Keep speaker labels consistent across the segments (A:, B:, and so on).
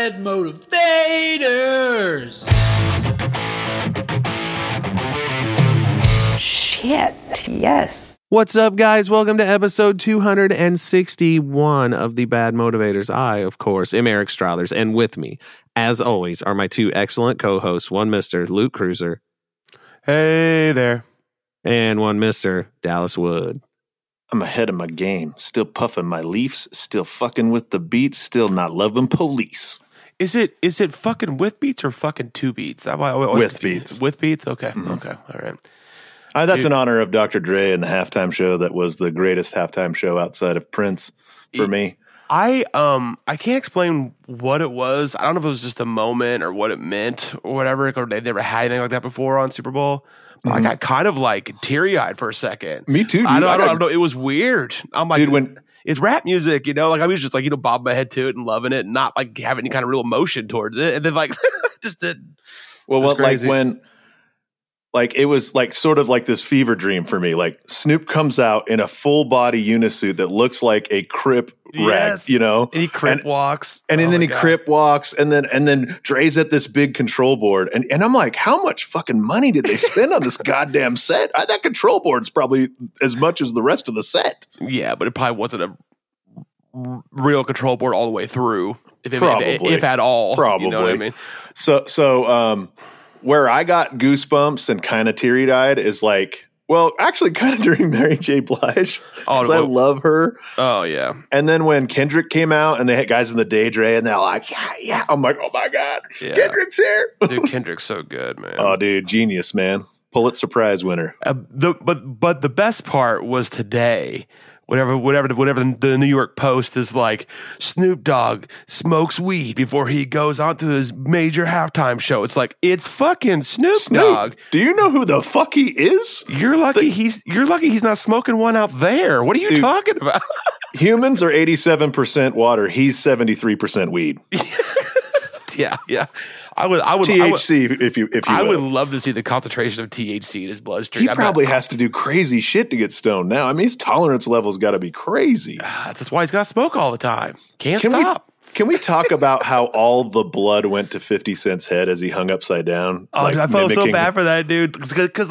A: Bad Motivators.
B: Shit, yes.
C: What's up, guys? Welcome to episode 261 of the Bad Motivators. I, of course, am Eric Strathers, and with me, as always, are my two excellent co-hosts, one Mr. Luke Cruiser.
D: Hey there.
C: And one Mr. Dallas Wood.
E: I'm ahead of my game, still puffing my leafs, still fucking with the beats, still not loving police.
D: Is it fucking with beats or fucking two beats?
E: With beats.
D: With beats? Okay. Mm-hmm. Okay. All right.
E: That's in honor of Dr. Dre and the halftime show that was the greatest halftime show outside of Prince for me.
D: I can't explain what it was. I don't know if it was just a moment or what it meant or whatever, or they've never had anything like that before on Super Bowl. But I got kind of like teary-eyed for a second.
E: Me too, dude.
D: I don't know. It was weird. I'm like,
E: dude, when
D: it's rap music, you know? Like I was just like, bobbing my head to it and loving it and not like having any kind of real emotion towards it. And then like just did.
E: Well, what like when like it was like sort of like this fever dream for me. Like Snoop comes out in a full body unisuit that looks like a Crip rag, you know?
D: And he Crip walks.
E: And then he Crip walks and then Dre's at this big control board. And I'm like, how much fucking money did they spend on this goddamn set? That control board's probably as much as the rest of the set.
D: Yeah, but it probably wasn't a real control board all the way through. If at all.
E: Probably.
D: You know what I mean?
E: So where I got goosebumps and kind of teary-eyed is like, well, actually kind of during Mary J. Blige, because I love her.
D: Oh, yeah.
E: And then when Kendrick came out and they had guys in the Day Dre and they're like, yeah. I'm like, oh, my God, yeah. Kendrick's here.
D: Dude, Kendrick's so good, man.
E: Oh, dude, genius, man. Pulitzer Prize winner.
D: But the best part was today. Whatever the New York Post is like, Snoop Dogg smokes weed before he goes on to his major halftime show. It's like, it's fucking Snoop Dogg.
E: Do you know who the fuck he is?
D: You're lucky he's not smoking one out there. What are you talking about?
E: Humans are 87% water. He's 73% weed.
D: Yeah. I would
E: THC, if you
D: I
E: will.
D: would love to see the concentration of THC in his bloodstream.
E: He probably has to do crazy shit to get stoned now. I mean, his tolerance level's got to be crazy.
D: That's why he's got to smoke all the time. Can't stop.
E: Can we talk about how all the blood went to 50 Cent's head as he hung upside down?
D: Oh, I felt so bad for that dude because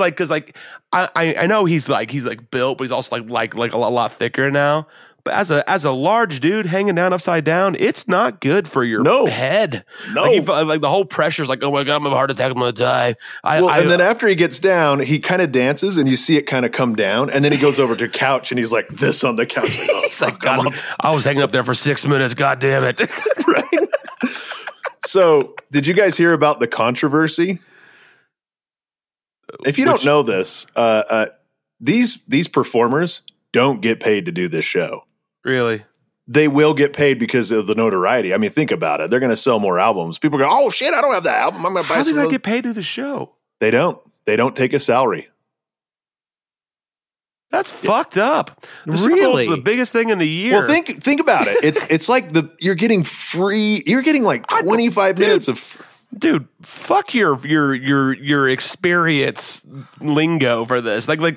D: I know he's built, but he's also like a lot thicker now. But as a large dude hanging down upside down, it's not good for your head.
E: No,
D: like the whole pressure's like, oh my God, I'm gonna have a heart attack, I'm gonna die.
E: And then after he gets down, he kind of dances, and you see it kind of come down, and then he goes over to the couch, and he's like this on the couch. Like, oh, fuck,
D: God, I was hanging up there for 6 minutes. God damn it!
E: Right. So, did you guys hear about the controversy? If you don't know this, these performers don't get paid to do this show.
D: Really?
E: They will get paid because of the notoriety. I mean, think about it. They're going to sell more albums. People go, oh, shit, I don't have that album. I'm going to buy some.
D: How do they get paid to do the show?
E: They don't. They don't take a salary.
D: That's fucked up. The
C: Really?
D: Super Bowl's the biggest thing in the year.
E: Well, think about it. It's like you're getting like 25 minutes of.
D: Dude, fuck your experience lingo for this. Like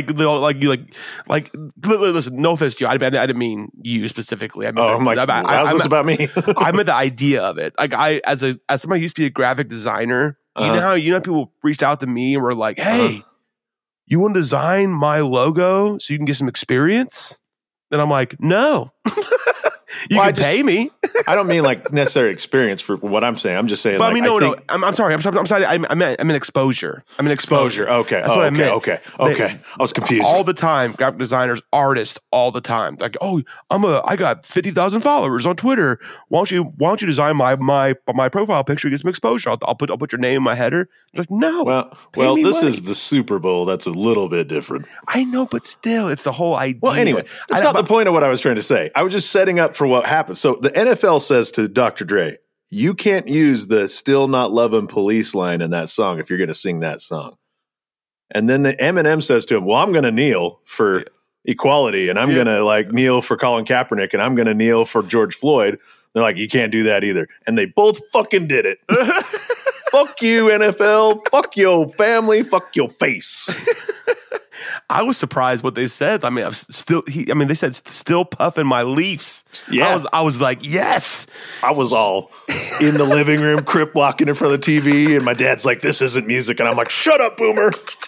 D: listen, no offense to you. I didn't mean you specifically.
E: How's this about me?
D: I meant the idea of it. Like as somebody who used to be a graphic designer, you know how people reached out to me and were like, hey, you want to design my logo so you can get some experience? And I'm like, no. You can pay me.
E: I don't mean like necessary experience for what I'm saying. I'm just saying.
D: But I mean, no. I'm sorry. I meant exposure. I mean exposure.
E: Okay.
D: That's what I meant.
E: Okay. I was confused.
D: All the time, graphic designers, artists, all the time. Like, oh, I got 50,000 followers on Twitter. Why don't you design my profile picture? Get some exposure. I'll put your name in my header. Like, no.
E: Well, this is the Super Bowl. That's a little bit different.
D: I know, but still, it's the whole idea.
E: Well, anyway, that's not the point of what I was trying to say. I was just setting up for what happened. So the NFL says to Dr. Dre, you can't use the "Still Not Loving Police" line in that song if you're going to sing that song. And then the Eminem says to him, well, I'm going to kneel for equality, and I'm going to kneel for Colin Kaepernick, and I'm going to kneel for George Floyd. They're like, you can't do that either. And they both fucking did it. Fuck you, NFL. Fuck your family. Fuck your face.
D: I was surprised what they said. I mean, they said still puffing my Leafs.
E: Yeah.
D: I was like, yes.
E: I was all in the living room, crip walking in front of the TV, and my dad's like, "This isn't music," and I'm like, "Shut up, Boomer."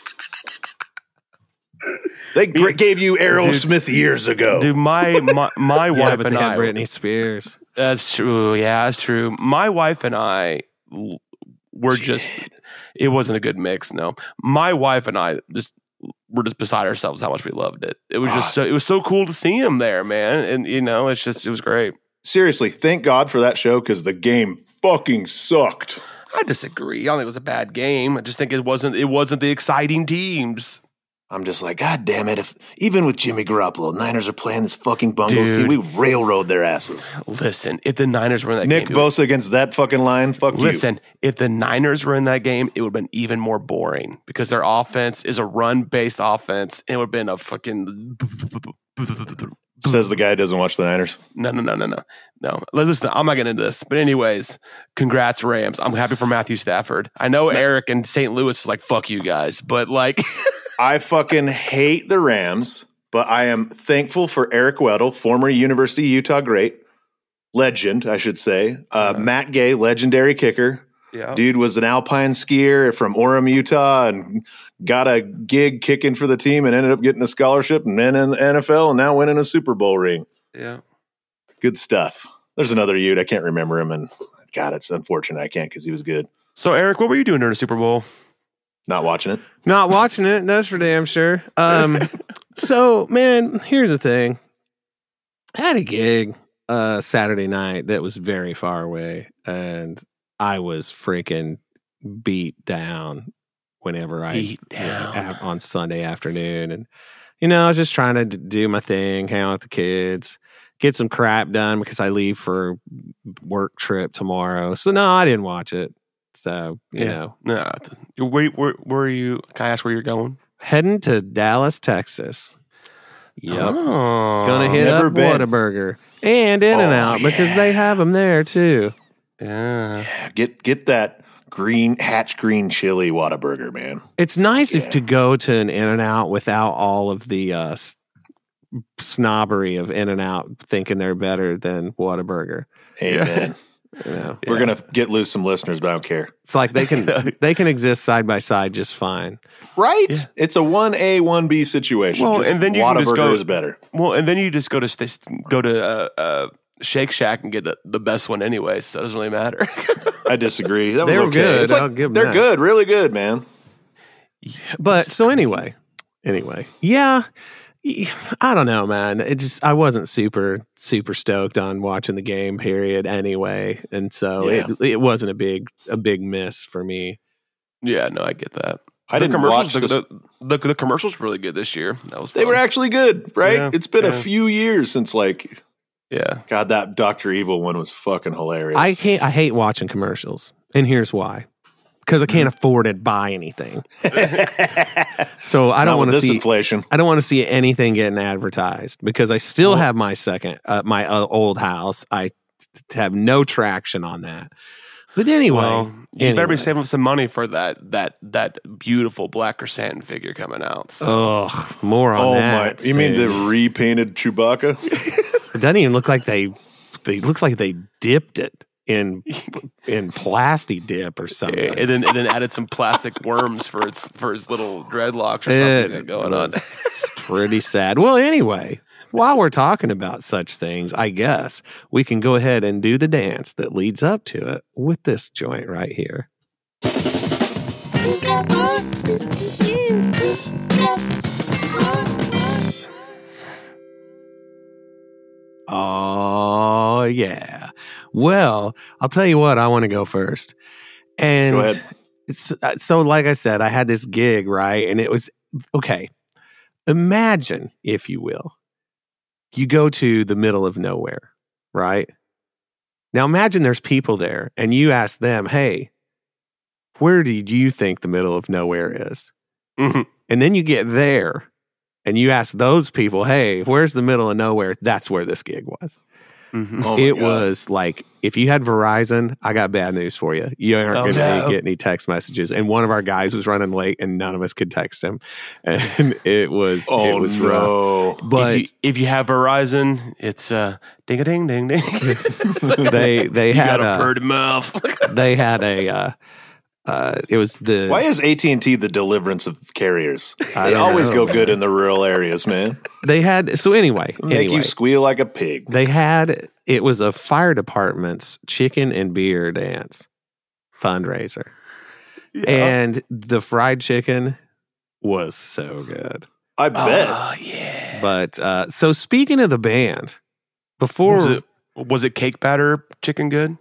E: They gave you Aerosmith years ago.
D: Dude, my wife
C: but
D: and
C: they
D: I
C: had Britney Spears.
D: That's true. Yeah, that's true. My wife and I were it wasn't a good mix. No, my wife and I were just beside ourselves how much we loved it. It was just it was so cool to see him there, man. And it was great.
E: Seriously, thank God for that show because the game fucking sucked.
D: I disagree. I don't think it was a bad game. I just think it wasn't the exciting teams.
E: I'm just like, God damn it. Even with Jimmy Garoppolo, Niners are playing this fucking Bungles team. We railroad their asses.
D: Listen, if the Niners were in that
E: game.
D: Nick
E: Bosa against that fucking line, fuck you.
D: Listen, if the Niners were in that game, it would have been even more boring because their offense is a run-based offense. It would have been a fucking...
E: Says the guy who doesn't watch the Niners.
D: No. Listen, I'm not getting into this. But anyways, congrats, Rams. I'm happy for Matthew Stafford. I know Eric in St. Louis is like, fuck you guys. But like...
E: I fucking hate the Rams, but I am thankful for Eric Weddle, former University of Utah great, legend, I should say. Matt Gay, legendary kicker.
D: Yeah.
E: Dude was an alpine skier from Orem, Utah, and got a gig kicking for the team and ended up getting a scholarship and then in the NFL and now winning a Super Bowl ring.
D: Yeah.
E: Good stuff. There's another Ute. I can't remember him, and God, it's unfortunate I can't because he was good.
D: So, Eric, what were you doing during the Super Bowl?
E: Not watching it.
C: Not watching it. That's for damn sure. So, man, here's the thing. I had a gig Saturday night that was very far away, and I was freaking beat down whenever on Sunday afternoon. And, I was just trying to do my thing, hang out with the kids, get some crap done because I leave for a work trip tomorrow. So, no, I didn't watch it. So, you know.
D: No. Where are you? Can I ask where you're going?
C: Heading to Dallas, Texas. Yep.
D: Oh,
C: gonna hit up Whataburger and In-N-Out because they have them there too.
D: Yeah.
E: Get that Hatch green chili Whataburger, man.
C: It's nice to go to an In-N-Out without all of the snobbery of In-N-Out thinking they're better than Whataburger.
E: Amen. We're gonna get loose some listeners, but I don't care.
C: It's like they can exist side by side just fine,
E: right? Yeah. It's a 1A 1B situation.
D: Well, and then you
E: Whataburger
D: just go,
E: is better.
D: Well, and then you just go to Shake Shack and get the best one anyway. So it doesn't really matter.
E: I disagree. That was
C: they were
E: okay.
C: good.
E: It's like,
C: I'll give them
E: they're
C: that.
E: good, really good, man.
C: But so anyway, yeah. I don't know, man. I wasn't super stoked on watching the game, period, anyway. And so it wasn't a big miss for me.
D: Yeah, no, I get that.
E: I didn't watch
D: the commercials were really good this year. That was fun.
E: They were actually good, right?
D: Yeah,
E: it's been a few years since
D: God,
E: that Dr. Evil one was fucking hilarious.
C: I hate watching commercials, and here's why. Because I can't afford to buy anything, so I don't want to see
E: inflation.
C: I don't want to see anything getting advertised because I still have my old house. I have no traction on that. But anyway,
D: you better be saving some money for that beautiful black chrysanthemum figure coming out. So.
C: More on that.
E: You mean the repainted Chewbacca?
C: It doesn't even look like they look like they dipped it in plastic dip or something,
D: and then added some plastic worms for his little dreadlocks or something going on.
C: It's pretty sad. Well, anyway, while we're talking about such things, I guess we can go ahead and do the dance that leads up to it with this joint right here. Oh, yeah. Well, I'll tell you what, I want to go first. And
E: go ahead.
C: So like I said, I had this gig, right? And it was, okay, imagine, if you will, you go to the middle of nowhere, right? Now imagine there's people there and you ask them, hey, where do you think the middle of nowhere is?
D: Mm-hmm.
C: And then you get there and you ask those people, hey, where's the middle of nowhere? That's where this gig was.
D: Mhm.
E: Oh my
C: It
E: God.
C: was like, if you had Verizon, I got bad news for you. You aren't going to
D: no.
C: get any text messages. And one of our guys was running late, and none of us could text him. And it was rough.
E: no.
C: But
D: if you have Verizon, it's ding a ding ding ding.
C: they
D: You
C: had
D: got a
C: a
D: bird mouth.
C: they had a it was the
E: Why is AT&T the deliverance of carriers?
C: I
E: They
C: don't
E: always
C: know.
E: go good in the rural areas, man.
C: they had so anyway
E: Make you squeal like a pig.
C: they had it was a fire department's chicken and beer dance fundraiser. And the fried chicken was so good.
E: I bet.
D: Oh yeah.
C: But so speaking of the band, before
D: Was it cake batter chicken good?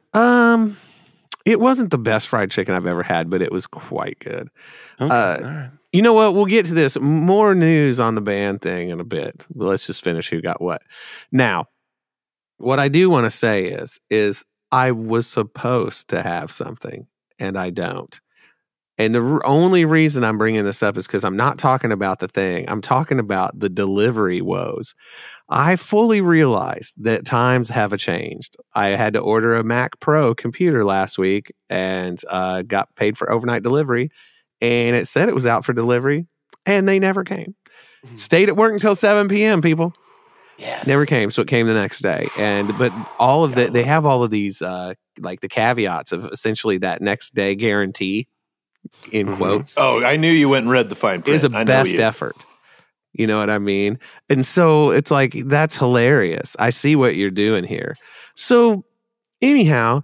C: it wasn't the best fried chicken I've ever had, but it was quite good.
D: Okay, all right.
C: You know what? We'll get to this. More news on the band thing in a bit. But let's just finish who got what. Now, what I do want to say is I was supposed to have something, and I don't. And the only reason I'm bringing this up is because I'm not talking about the thing. I'm talking about the delivery woes. I fully realize that times have changed. I had to order a Mac Pro computer last week and got paid for overnight delivery. And it said it was out for delivery, and they never came. Stayed at work until 7 p.m., people.
D: Yes.
C: Never came, so it came the next day. But all of they have all of these like the caveats of essentially that next day guarantee in quotes.
E: Oh, I knew you went and read the fine print.
C: Is a
E: I know
C: best
E: you.
C: effort. You know what I mean? And so it's like, that's hilarious. I see what you're doing here. So anyhow,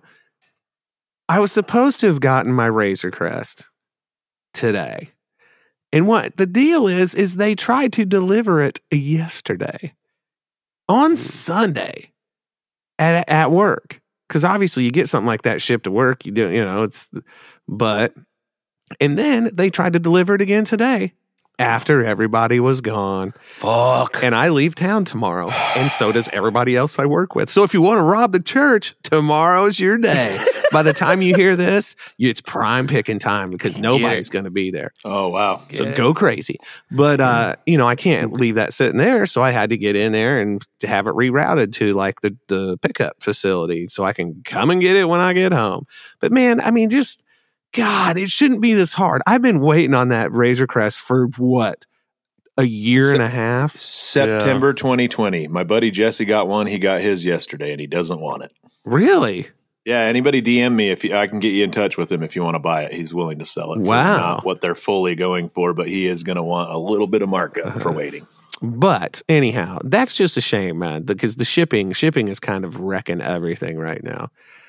C: I was supposed to have gotten my Razor Crest today. And what the deal is they tried to deliver it yesterday on Sunday at work. Because obviously you get something like that shipped to work, you do, and then they tried to deliver it again today after everybody was gone.
D: Fuck.
C: And I leave town tomorrow, and so does everybody else I work with. So if you want to rob the church, tomorrow's your day. By the time you hear this, it's prime picking time because nobody's going to be there.
E: Oh, wow.
C: So go crazy. But, I can't leave that sitting there. So I had to get in there and to have it rerouted to like the pickup facility so I can come and get it when I get home. But man, I mean, just God, it shouldn't be this hard. I've been waiting on that Razor Crest for what? A year and a half?
E: September 2020. My buddy Jesse got one. He got his yesterday, and he doesn't want it.
C: Really?
E: Yeah, anybody DM me if I can get you in touch with him if you want to buy it. He's willing to sell it. For
C: Wow.
E: not what they're fully going for, but he is going to want a little bit of markup for waiting.
C: But anyhow, that's just a shame, man, because the shipping is kind of wrecking everything right now.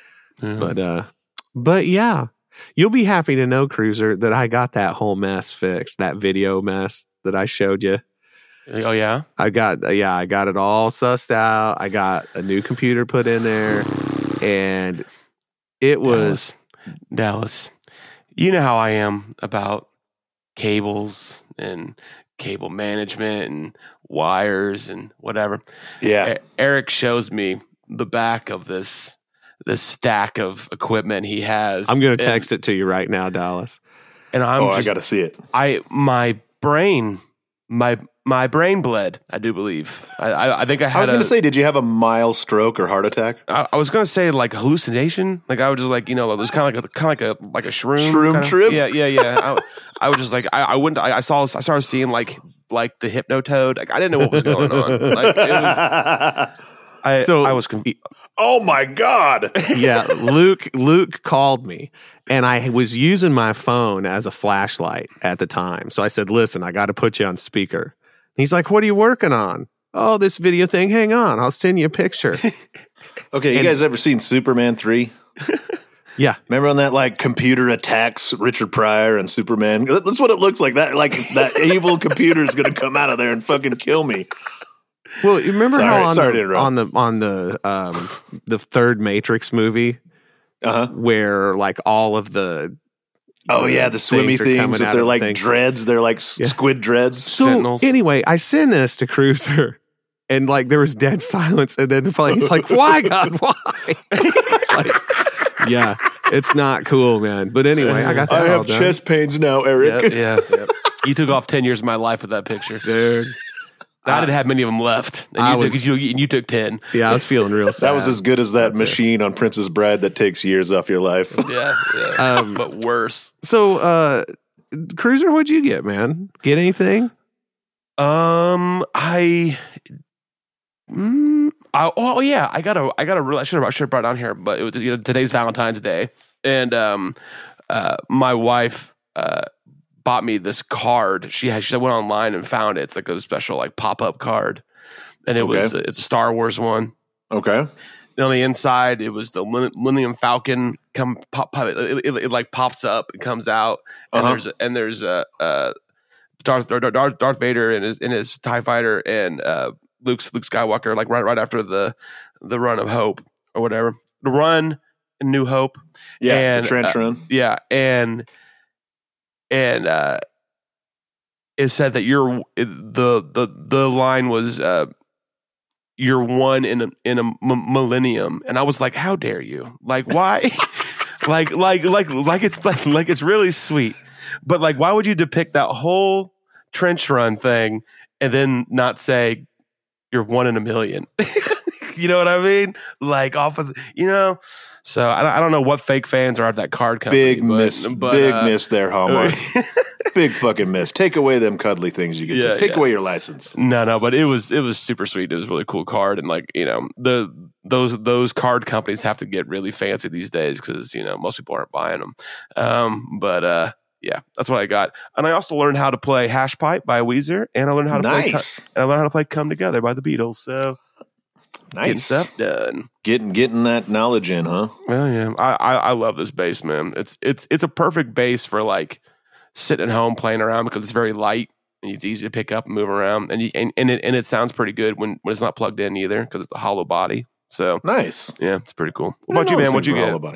C: But yeah, you'll be happy to know, Cruiser, that I got that whole mess fixed, that video mess that I showed you.
D: Oh yeah.
C: I got it all sussed out. I got a new computer put in there, and it was
D: Dallas. You know how I am about cables and cable management and wires and whatever.
E: Yeah.
D: Eric shows me the back of this stack of equipment he has.
C: I'm going to text it to you right now, Dallas.
D: And
E: I got to see it.
D: My brain bled, I do believe. I think I had
E: I was going to say, did you have a mild stroke or heart attack?
D: I was going to say like hallucination. Like I was just like, it was kind of like a shroom.
E: Shroom
D: kinda.
E: trip?
D: Yeah. I was just like, I started seeing like the Hypnotoad. Like I didn't know what was going on. Like it was, I was confused.
E: Oh my God.
C: Yeah, Luke called me, and I was using my phone as a flashlight at the time. So I said, listen, I got to put you on speaker. He's like, what are you working on? Oh, this video thing. Hang on. I'll send you a picture.
E: Okay, you guys ever seen Superman 3?
C: Yeah.
E: Remember on that like computer attacks Richard Pryor and Superman? That's what it looks like. That evil computer is going to come out of there and fucking kill me.
C: Well, you remember how
E: Sorry to interrupt.
C: on the third Matrix movie, where like all of the
E: the swimmy
C: things are
E: things
C: coming
E: with
C: out
E: their
C: of the
E: like
C: thing.
E: dreads. They're like squid dreads.
C: So
D: Sentinels.
C: anyway, I send this to Cruiser, and like there was dead silence, and then he's like, "Why, God, why?" It's like, yeah, it's not cool, man. But anyway, I got that.
E: I
C: all
E: have
C: done.
E: chest pains now, Eric.
D: Yeah. You took off 10 years of my life with that picture.
C: Dude.
D: I didn't have many of them left. And you took 10.
C: Yeah, I was feeling real sad.
E: That was as good as that machine on Princess Bride that takes years off your life.
D: Yeah. But worse.
C: So, Cruiser, what'd you get, man? Get anything?
D: I got a real. I should have brought it down here, but it was today's Valentine's Day, and my wife bought me this card. She went online and found it. It's like a special like pop up card, and it's a Star Wars one.
E: Okay.
D: And on the inside, it was the Millennium Falcon. It like pops up and comes out, and there's Darth Vader in his TIE fighter and Luke Skywalker like right after the run of Hope or whatever, the run in New Hope,
E: the trench run,
D: and it said that the line was you're one in a millennium, and I was like, how dare you? Like why? like it's really sweet, but like why would you depict that whole trench run thing and then not say you're one in a million? You know what I mean? Like off of So I don't know what fake fans are at that card company.
E: Big miss there, Hallmark. Big fucking miss. Take away them cuddly things you get. Take away your license.
D: No, but it was super sweet. It was a really cool card, and like those card companies have to get really fancy these days because most people aren't buying them. Yeah, that's what I got. And I also learned how to play Hash Pipe by Weezer, and I learned how to play Come Together by the Beatles. So
E: nice.
D: Getting stuff done.
E: Getting that knowledge in, huh?
D: Well, yeah. I love this bass, man. It's a perfect bass for like sitting at home playing around because it's very light and it's easy to pick up and move around, and it sounds pretty good when it's not plugged in either because it's a hollow body. So
E: nice.
D: Yeah, it's pretty cool. What about you, man? What'd you get?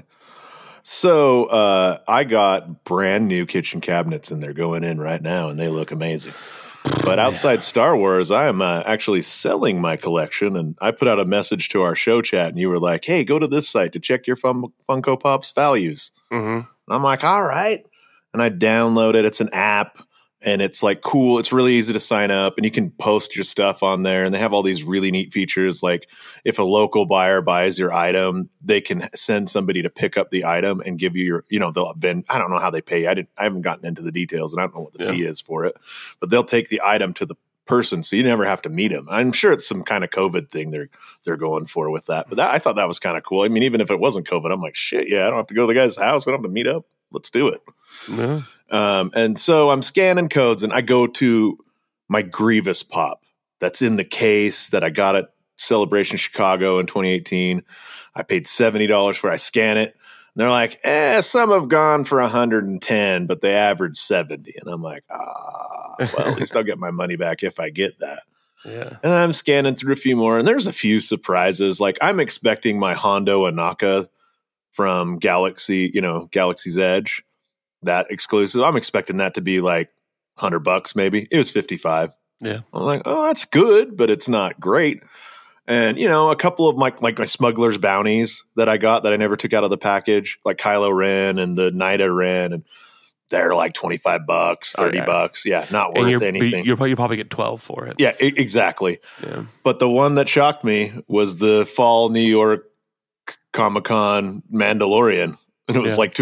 E: So I got brand new kitchen cabinets, and they're going in right now, and they look amazing. But outside Star Wars, I am actually selling my collection, and I put out a message to our show chat, and you were like, hey, go to this site to check your Funko Pop's values. Mm-hmm. And I'm like, all right. And I download it. It's an app, and it's like cool. It's really easy to sign up, and you can post your stuff on there, and they have all these really neat features. Like if a local buyer buys your item, they can send somebody to pick up the item and give you your, they'll vend. I don't know how they pay. I haven't gotten into the details, and I don't know what the fee is for it, but they'll take the item to the person, so you never have to meet them. I'm sure it's some kind of COVID thing they're going for with that, but I thought that was kind of cool. I mean, even if it wasn't COVID, I'm like, shit, yeah, I don't have to go to the guy's house. We don't have to meet up. Let's do it. Yeah. And so I'm scanning codes, and I go to my Grievous Pop that's in the case that I got at Celebration Chicago in 2018. I paid $70 for it. I scan it. And they're like, some have gone for 110, but they average 70. And I'm like, well, at least I'll get my money back if I get that. Yeah. And I'm scanning through a few more, and there's a few surprises. Like I'm expecting my Hondo Anaka from Galaxy's Edge. That exclusive, I'm expecting that to be like $100 maybe. It was $55. Yeah, I'm like, oh, that's good, but it's not great. And a couple of my Smuggler's Bounties that I got that I never took out of the package, like Kylo Ren and the Nida Ren, and they're like $25, $30. Yeah, not worth anything.
D: You probably get 12 for it.
E: Yeah, exactly. Yeah. But the one that shocked me was the Fall New York Comic-Con Mandalorian. And it was like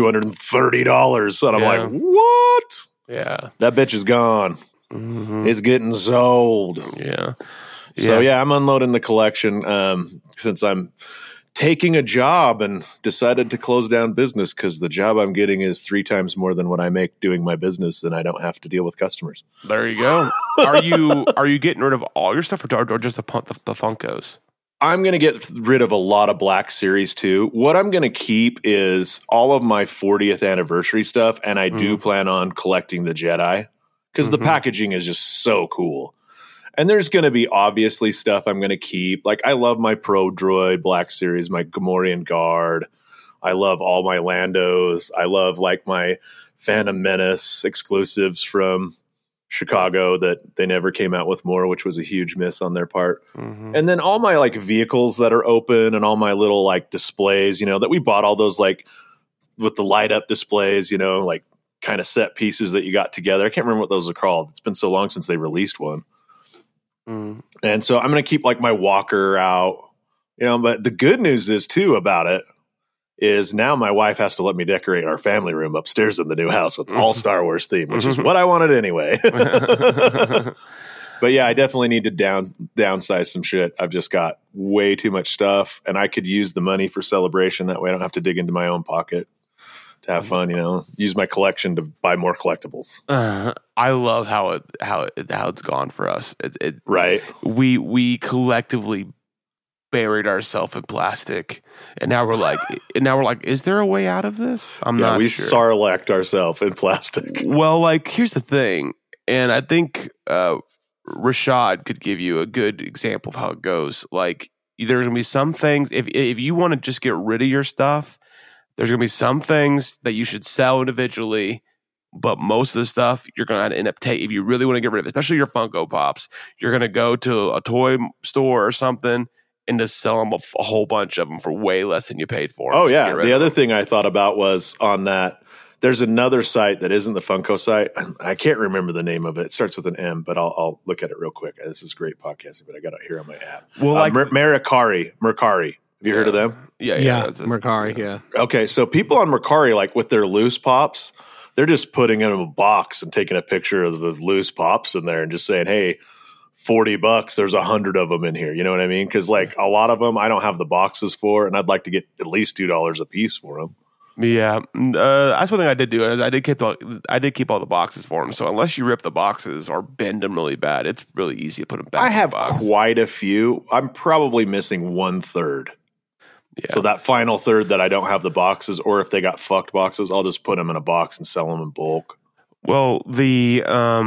E: $230. And I'm like, what? Yeah. That bitch is gone. Mm-hmm. It's getting sold. Yeah. So, I'm unloading the collection since I'm taking a job and decided to close down business because the job I'm getting is 3 times more than what I make doing my business, and I don't have to deal with customers.
D: There you go. Are you getting rid of all your stuff or just the Funkos?
E: I'm going to get rid of a lot of Black Series too. What I'm going to keep is all of my 40th anniversary stuff, and I do plan on collecting the Jedi because the packaging is just so cool. And there's going to be obviously stuff I'm going to keep. Like I love my Pro Droid Black Series, my Gamorrean Guard. I love all my Landos. I love like my Phantom Menace exclusives from Chicago that they never came out with more, which was a huge miss on their part. Mm-hmm. And then all my like vehicles that are open and all my little like displays, that we bought all those like with the light up displays, like kind of set pieces that you got together. I can't remember what those are called. It's been so long since they released one. And so I'm going to keep like my walker out, but the good news is too about it is now my wife has to let me decorate our family room upstairs in the new house with all Star Wars theme, which is what I wanted anyway. But yeah, I definitely need to downsize some shit. I've just got way too much stuff, and I could use the money for celebration. That way I don't have to dig into my own pocket to have fun, use my collection to buy more collectibles.
D: I love how it's gone for us.
E: Right.
D: We collectively buried ourselves in plastic, and now we're like, is there a way out of this? I'm not
E: we
D: sure.
E: sarlacked ourselves in plastic.
D: Well, like, here's the thing, and I think Rashad could give you a good example of how it goes. Like, there's gonna be some things, if you want to just get rid of your stuff, there's going to be some things that you should sell individually, but most of the stuff you're going to end up taking. If you really want to get rid of it, especially your Funko Pops, you're going to go to a toy store or something and just sell them a whole bunch of them for way less than you paid for them.
E: Oh, yeah. The other thing I thought about was on that, there's another site that isn't the Funko site. I can't remember the name of it. It starts with an M, but I'll look at it real quick. This is great podcasting, but I got it here on my app.
D: Well, like
E: Mercari. Have you heard of them?
C: Yeah. Mercari, yeah.
E: Okay, so people on Mercari, like with their loose pops, they're just putting in a box and taking a picture of the loose pops in there and just saying, hey, $40, there's 100 of them in here. You know what I mean? Because like a lot of them I don't have the boxes for, and I'd like to get at least $2 a piece for them.
D: Yeah, that's one thing I did do. Is I did keep all the boxes for them. So unless you rip the boxes or bend them really bad, it's really easy to put them back.
E: I have quite a few. I'm probably missing 1/3. Yeah. So that final third that I don't have the boxes, or if they got fucked boxes, I'll just put them in a box and sell them in bulk.
D: Well, the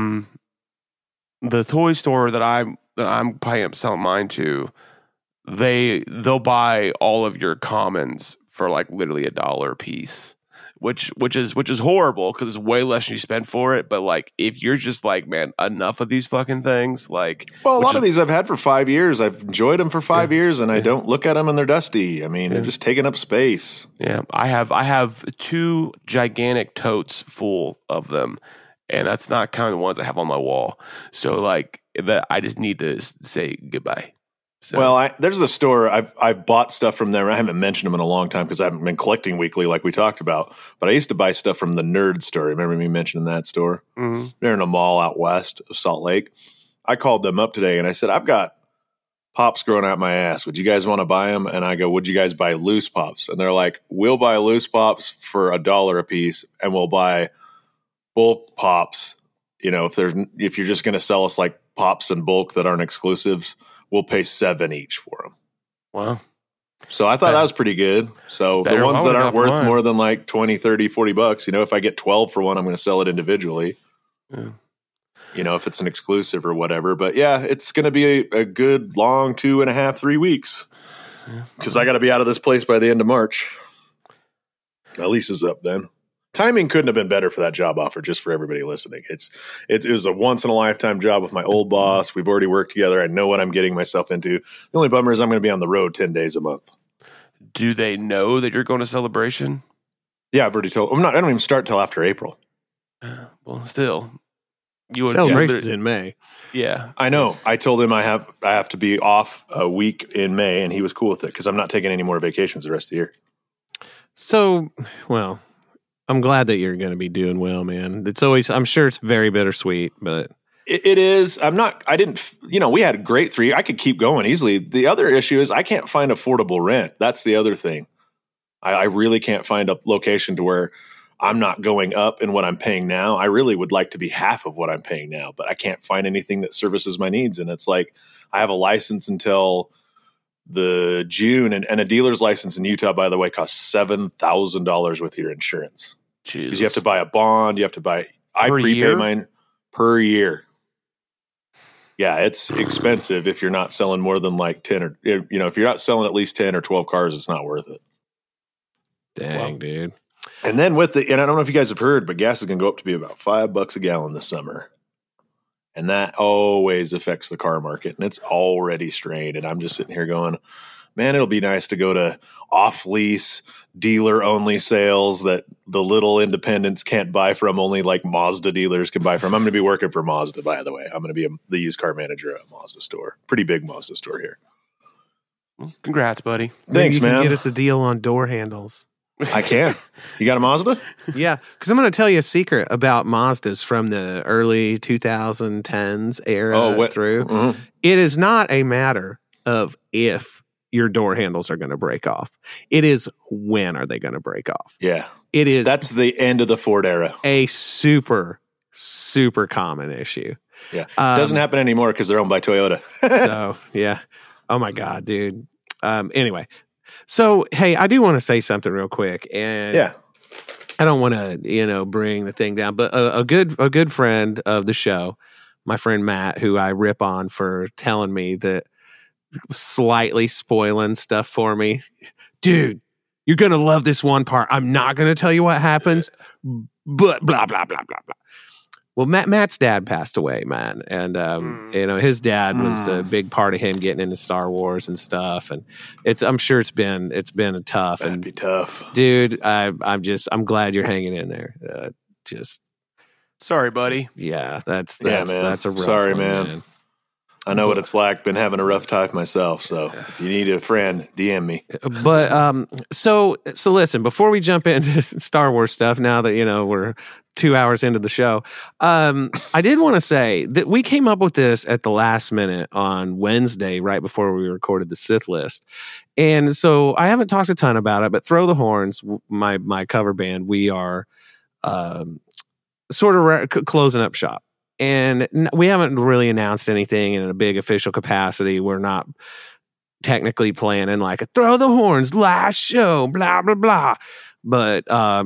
D: toy store that I'm probably up selling mine to, they'll buy all of your commons for like literally $1 a piece, which is horrible because it's way less than you spend for it. But like, if you're just like, man, enough of these fucking things, like,
E: well, a lot of these I've had for 5 years. I've enjoyed them for 5 years, and I don't look at them and they're dusty. I mean, they're just taking up space.
D: Yeah, I have 2 gigantic totes full of them, and that's not counting the ones I have on my wall. So like that, I just need to say goodbye. So.
E: Well, there's a store I've bought stuff from there. I haven't mentioned them in a long time because I haven't been collecting weekly like we talked about. But I used to buy stuff from the Nerd Store. Remember me mentioning that store? Mm-hmm. They're in a mall out west of Salt Lake. I called them up today and I said, I've got pops growing out my ass. Would you guys want to buy them? And I go, would you guys buy loose pops? And they're like, we'll buy loose pops for $1 a piece, and we'll buy bulk pops. If you're just going to sell us like pops in bulk that aren't exclusives, we'll pay $7 each for them.
D: Wow.
E: So I thought that was pretty good. So the ones that aren't worth more than like $20, $30, $40, if I get 12 for one, I'm going to sell it individually. Yeah. If it's an exclusive or whatever. But yeah, it's going to be a good long 2.5, 3 weeks. Because I got to be out of this place by the end of March. My lease is up then. Timing couldn't have been better for that job offer, just for everybody listening. It was a once-in-a-lifetime job with my old boss. We've already worked together. I know what I'm getting myself into. The only bummer is I'm going to be on the road 10 days a month.
D: Do they know that you're going to Celebration?
E: Yeah, I've already told them. I don't even start until after April.
D: Well, still.
C: Celebration's in May.
D: Yeah.
E: I know. I told him I have to be off a week in May, and he was cool with it because I'm not taking any more vacations the rest of the year. So,
C: well, I'm glad that you're going to be doing well, man. I'm sure it's very bittersweet, but
E: it is. We had a great 3. I could keep going easily. The other issue is I can't find affordable rent. That's the other thing. I really can't find a location to where I'm not going up in what I'm paying now. I really would like to be half of what I'm paying now, but I can't find anything that services my needs. And it's like, I have a license until the June, and a dealer's license in Utah, by the way, costs $7,000 with your insurance. Because you have to buy a bond. You have to buy. I prepay mine per year. Yeah, it's expensive if you're not selling more than like 10 or if you're not selling at least 10 or 12 cars, it's not worth it.
C: Dang, dude.
E: And then and I don't know if you guys have heard, but gas is going to go up to be about $5 a gallon this summer. And that always affects the car market, and it's already strained. And I'm just sitting here going, man, it'll be nice to go to off-lease, dealer-only sales that the little independents can't buy from, only like Mazda dealers can buy from. I'm going to be working for Mazda, by the way. I'm going to be the used car manager at a Mazda store. Pretty big Mazda store here.
D: Congrats, buddy.
C: Maybe
E: Thanks,
C: you can
E: man.
C: get us a deal on door handles.
E: I can. You got a Mazda?
C: Yeah, because I'm going to tell you a secret about Mazdas from the early 2010s era through.
E: Mm-hmm.
C: It is not a matter of if your door handles are going to break off. It is when are they going to break off.
E: Yeah.
C: It is.
E: That's the end of the Ford era.
C: A super, super common issue.
E: Yeah. Doesn't happen anymore because they're owned by Toyota.
C: So, yeah. Oh, my God, dude. Anyway. So, hey, I do want to say something real quick. And
E: Yeah.
C: I don't want to, bring the thing down, but a good friend of the show, my friend Matt, who I rip on for telling me that slightly spoiling stuff for me. Dude, you're going to love this one part. I'm not going to tell you what happens, but blah, blah, blah, blah, blah. Well, Matt's dad passed away, man. And, his dad was a big part of him getting into Star Wars and stuff. And I'm sure it's been a tough.
E: That'd be tough.
C: Dude, I'm glad you're hanging in there.
D: Sorry, buddy.
C: Yeah, that's
E: man.
C: a rough
E: Sorry,
C: one,
E: man. I know what it's like. Been having a rough time myself. So if you need a friend, DM me.
C: But so listen, before we jump into Star Wars stuff, now that we're 2 hours into the show, I did want to say that we came up with this at the last minute on Wednesday, right before we recorded the Sith list. And so I haven't talked a ton about it, but Throw the Horns, my cover band, we are sort of closing up shop. And we haven't really announced anything in a big official capacity. We're not technically planning like a Throw the Horns last show, blah, blah, blah. But,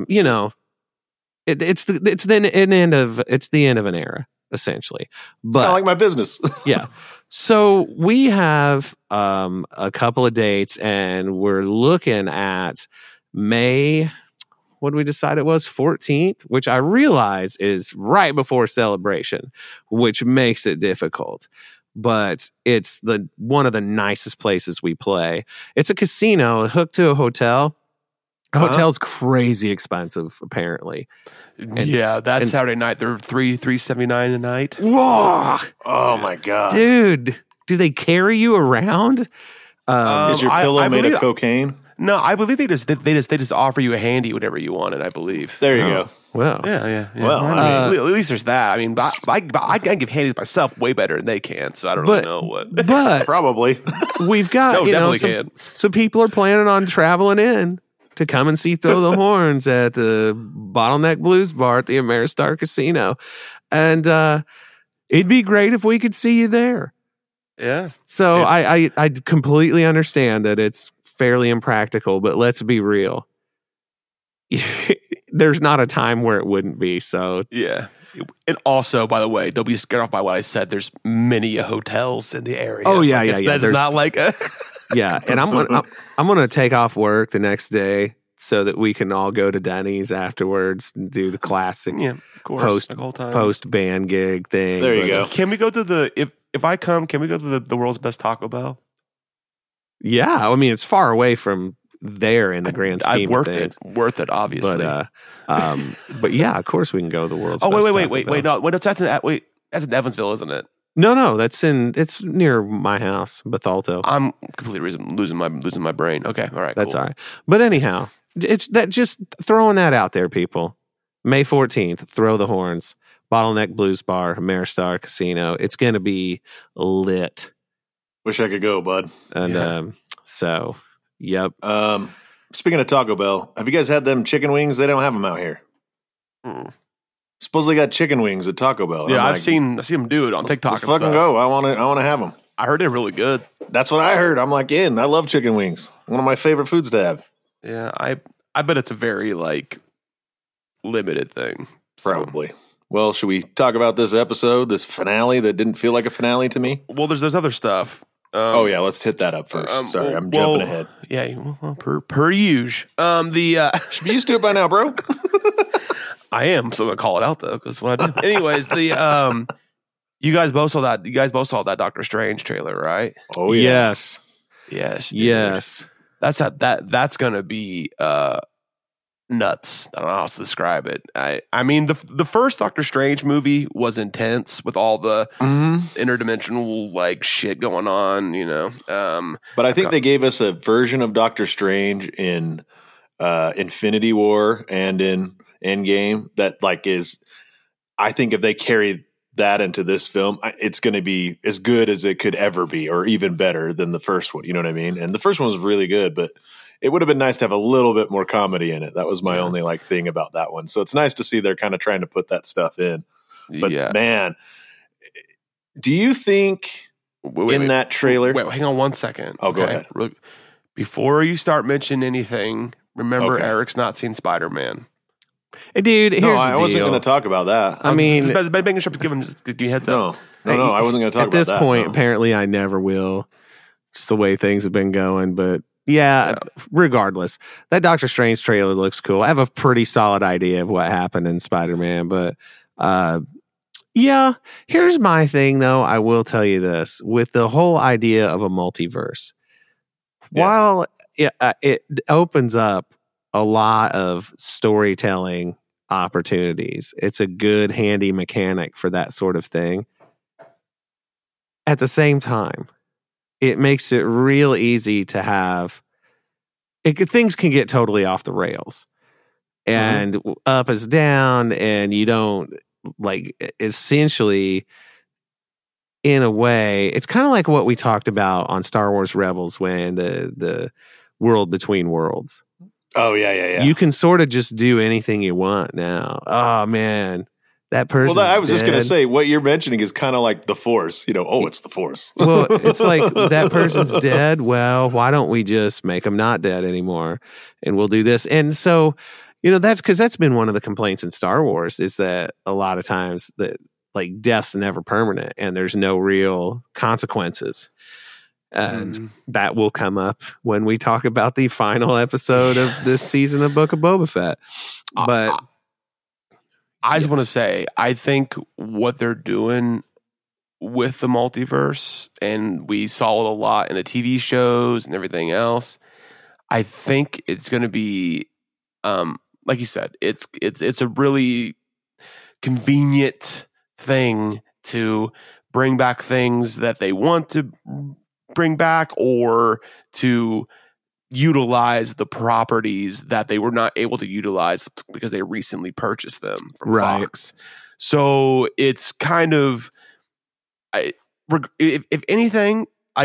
C: it's the end of an era, essentially. But
E: Kind of like my business.
C: yeah. So we have a couple of dates, and we're looking at May. What did we decide it was? 14th, which I realize is right before Celebration, which makes it difficult. But it's one of the nicest places we play. It's a casino hooked to a hotel. The hotel's crazy expensive, apparently.
D: That Saturday night they're $379 a night.
C: Whoa!
E: Oh my God,
C: Dude, do they carry you around?
E: Is your pillow made of cocaine?
D: No, I believe they just offer you a handy whatever you wanted. I believe.
E: There you go.
C: Well,
D: Yeah.
E: Well,
D: at least there's that. I mean, I can give handies myself way better than they can, so I don't really know what.
C: But
E: Probably.
C: we've got some people are planning on traveling in to come and see Throw the Horns at the Bottleneck Blues Bar at the Ameristar Casino, and it'd be great if we could see you there.
D: Yeah.
C: So I completely understand that it's fairly impractical, but let's be real. There's not a time where it wouldn't be. So
D: yeah. And also, by the way, don't be scared off by what I said. There's many hotels in the area.
C: Oh yeah,
D: yeah. That's
C: There's
D: not like a
C: yeah. And I'm gonna take off work the next day so that we can all go to Denny's afterwards and do the classic
D: of course,
C: post band gig thing.
E: There you go.
D: Can we go to if I come? Can we go to the world's best Taco Bell?
C: Yeah, I mean it's far away from there in the grand scheme of things.
D: Worth it, obviously.
C: But yeah, of course we can go to the world's.
D: Oh
C: best
D: wait, no, that's in Evansville, isn't it?
C: No, it's near my house, Bethalto.
D: I'm completely losing my brain. Okay, all right,
C: that's
D: cool.
C: all right. But anyhow, it's that just throwing that out there, people. May 14th, Throw the Horns, Bottleneck Blues Bar, Ameristar Casino. It's going to be lit.
E: Wish I could go, bud.
C: And so, yep.
E: Speaking of Taco Bell, have you guys had them chicken wings? They don't have them out here. Suppose they got chicken wings at Taco Bell.
D: Yeah, I've seen them do it on TikTok.
E: Let's fucking go. I want to have them.
D: I heard they're really good.
E: That's what I heard. I'm like, I love chicken wings. One of my favorite foods to have.
D: Yeah, I bet it's a very limited thing.
E: Probably. Well, should we talk about this episode, this finale that didn't feel like a finale to me?
D: Well, there's other stuff.
E: Let's hit that up first. Sorry, I'm jumping ahead.
D: Yeah, well, per usual.
E: Should be used to it by now, bro.
D: I am, so I'm gonna call it out though, because what I do. Anyways, you guys both saw that. Doctor Strange trailer, right?
E: Oh yeah.
C: Yes.
D: Yes. Dude.
C: Yes.
D: That's gonna be nuts. I don't know how else to describe it. I mean the first Doctor Strange movie was intense with all the interdimensional like shit going on, you know.
E: But I think they gave us a version of Doctor Strange in Infinity War and in Endgame that like is, I think if they carry that into this film, it's going to be as good as it could ever be, or even better than the first one. You know what I mean? And the first one was really good, but it would have been nice to have a little bit more comedy in it. That was my only like thing about that one. So it's nice to see they're kind of trying to put that stuff in. But man, do you think that trailer?
D: Wait, hang on 1 second.
E: Oh, go ahead.
D: Before you start mentioning anything, remember Eric's not seen Spider-Man.
C: Hey, dude, here's the deal.
E: I wasn't going to talk about that.
C: I mean,
D: by making sure to give him just give you a heads up.
E: No, I wasn't going to talk about that.
C: At this point, apparently I never will. It's the way things have been going. But yeah, regardless, that Doctor Strange trailer looks cool. I have a pretty solid idea of what happened in Spider-Man. But yeah, here's my thing, though. I will tell you this. With the whole idea of a multiverse, while it opens up a lot of storytelling opportunities, it's a good, handy mechanic for that sort of thing. At the same time, it makes it real easy to have things can get totally off the rails, and up is down, and you don't like essentially. In a way, it's kind of like what we talked about on Star Wars Rebels when the world between worlds.
E: Oh, yeah.
C: You can sort of just do anything you want now. Oh, man. That person.
E: Well, I was just going to say, what you're mentioning is kind of like the Force. You know, it's the Force.
C: Well, it's like that person's dead. Well, why don't we just make them not dead anymore? And we'll do this. And so, you know, that's been one of the complaints in Star Wars is that a lot of times that like death's never permanent and there's no real consequences. And that will come up when we talk about the final episode of this season of Book of Boba Fett. But
D: I just want to say, I think what they're doing with the multiverse, and we saw it a lot in the TV shows and everything else, I think it's going to be, like you said, it's a really convenient thing to bring back things that they want to bring back or to utilize the properties that they were not able to utilize because they recently purchased them from Fox. So it's kind of, if anything, I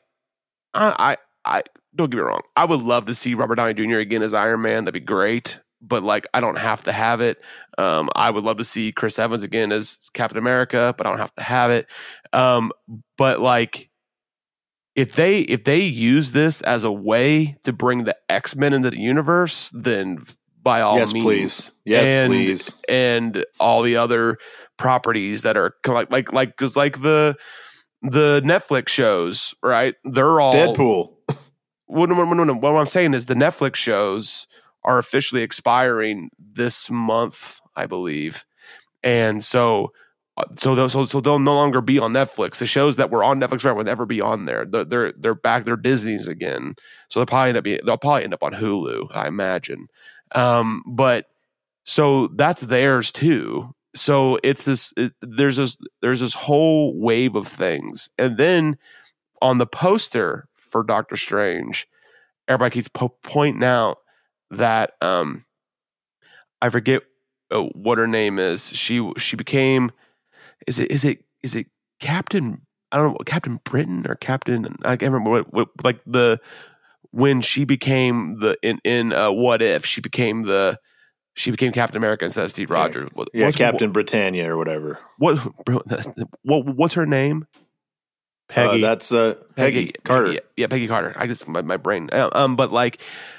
D: don't get me wrong, I would love to see Robert Downey Jr. again as Iron Man. That'd be great. But like, I don't have to have it. I would love to see Chris Evans again as Captain America, but I don't have to have it. But like, if they use this as a way to bring the X-Men into the universe, then by all means,
E: please. Please.
D: And all the other properties that are like because like the Netflix shows, right? They're all
E: Deadpool.
D: No. What I'm saying is the Netflix shows are officially expiring this month, I believe, and so they'll no longer be on Netflix. The shows that were on Netflix will never be on there. They're back. They're Disney's again. So they'll probably end up on Hulu, I imagine. But so that's theirs too. So it's there's this whole wave of things, and then on the poster for Doctor Strange, everybody keeps pointing out that I forget what her name is. She became. Is it Captain? I don't know, Captain Britain or Captain. I can't remember what like when she became in What If she became Captain America instead of Steve Rogers.
E: Captain Britannia or whatever.
D: What's her name?
C: Peggy.
E: That's Peggy Carter.
D: Yeah, Peggy Carter. I guess my brain. But like,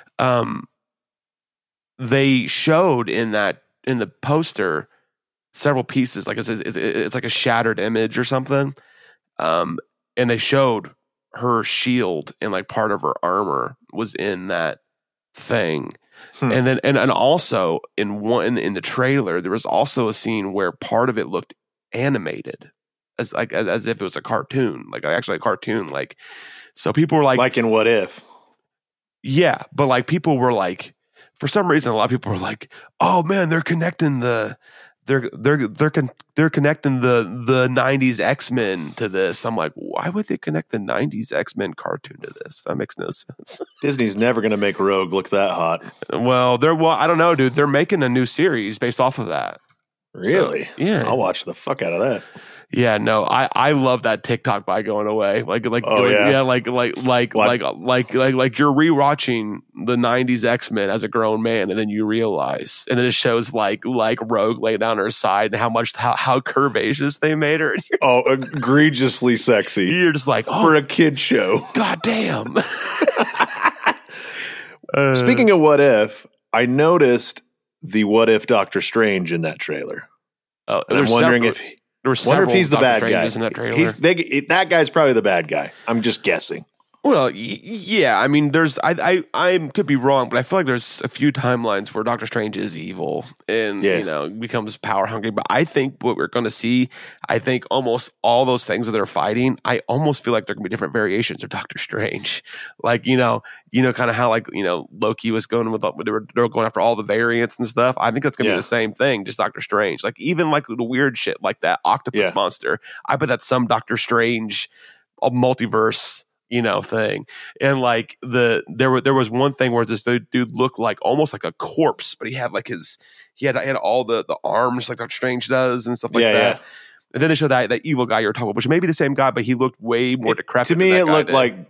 D: they showed in the poster several pieces, like it's like a shattered image or something, and they showed her shield and like part of her armor was in that thing, and then and also in the trailer there was also a scene where part of it looked animated, as if it was a cartoon, like actually a cartoon. Like, so people were
E: like in What If?
D: Yeah, but like people were like, for some reason, a lot of people were like, "Oh man, they're connecting the connecting the '90s X-Men to this." I'm like, why would they connect the '90s X-Men cartoon to this? That makes no sense.
E: Disney's never going to make Rogue look that hot.
D: Well, I don't know, dude. They're making a new series based off of that.
E: Really?
D: So, yeah,
E: I'll watch the fuck out of that.
D: Yeah, no, I love that TikTok by going away. Like you're rewatching the '90s X-Men as a grown man, and then you realize, and then it shows like Rogue laying down her side and how curvaceous they made her.
E: Egregiously sexy.
D: You're just like,
E: for a kid show.
D: God damn.
E: Speaking of What If, I noticed the What If Doctor Strange in that trailer.
D: Oh,
E: and I'm wondering if he's the bad guy.
D: In that trailer.
E: That guy's probably the bad guy. I'm just guessing.
D: Well, yeah. I mean, I could be wrong, but I feel like there's a few timelines where Doctor Strange is evil and becomes power hungry. But I think what we're going to see, I think almost all those things that they're fighting, I almost feel like there can be different variations of Doctor Strange. Like kind of how Loki was going with they were going after all the variants and stuff. I think that's going to be the same thing, just Doctor Strange. Like even like the weird shit like that octopus monster. I bet that's some Doctor Strange multiverse thing. And like there was one thing where this dude looked like almost like a corpse, but he had like he had all the arms like Doctor Strange does and stuff like that. Yeah. And then they showed that evil guy you're talking about, which may be the same guy, but he looked way more decrepit.
E: To me, it looked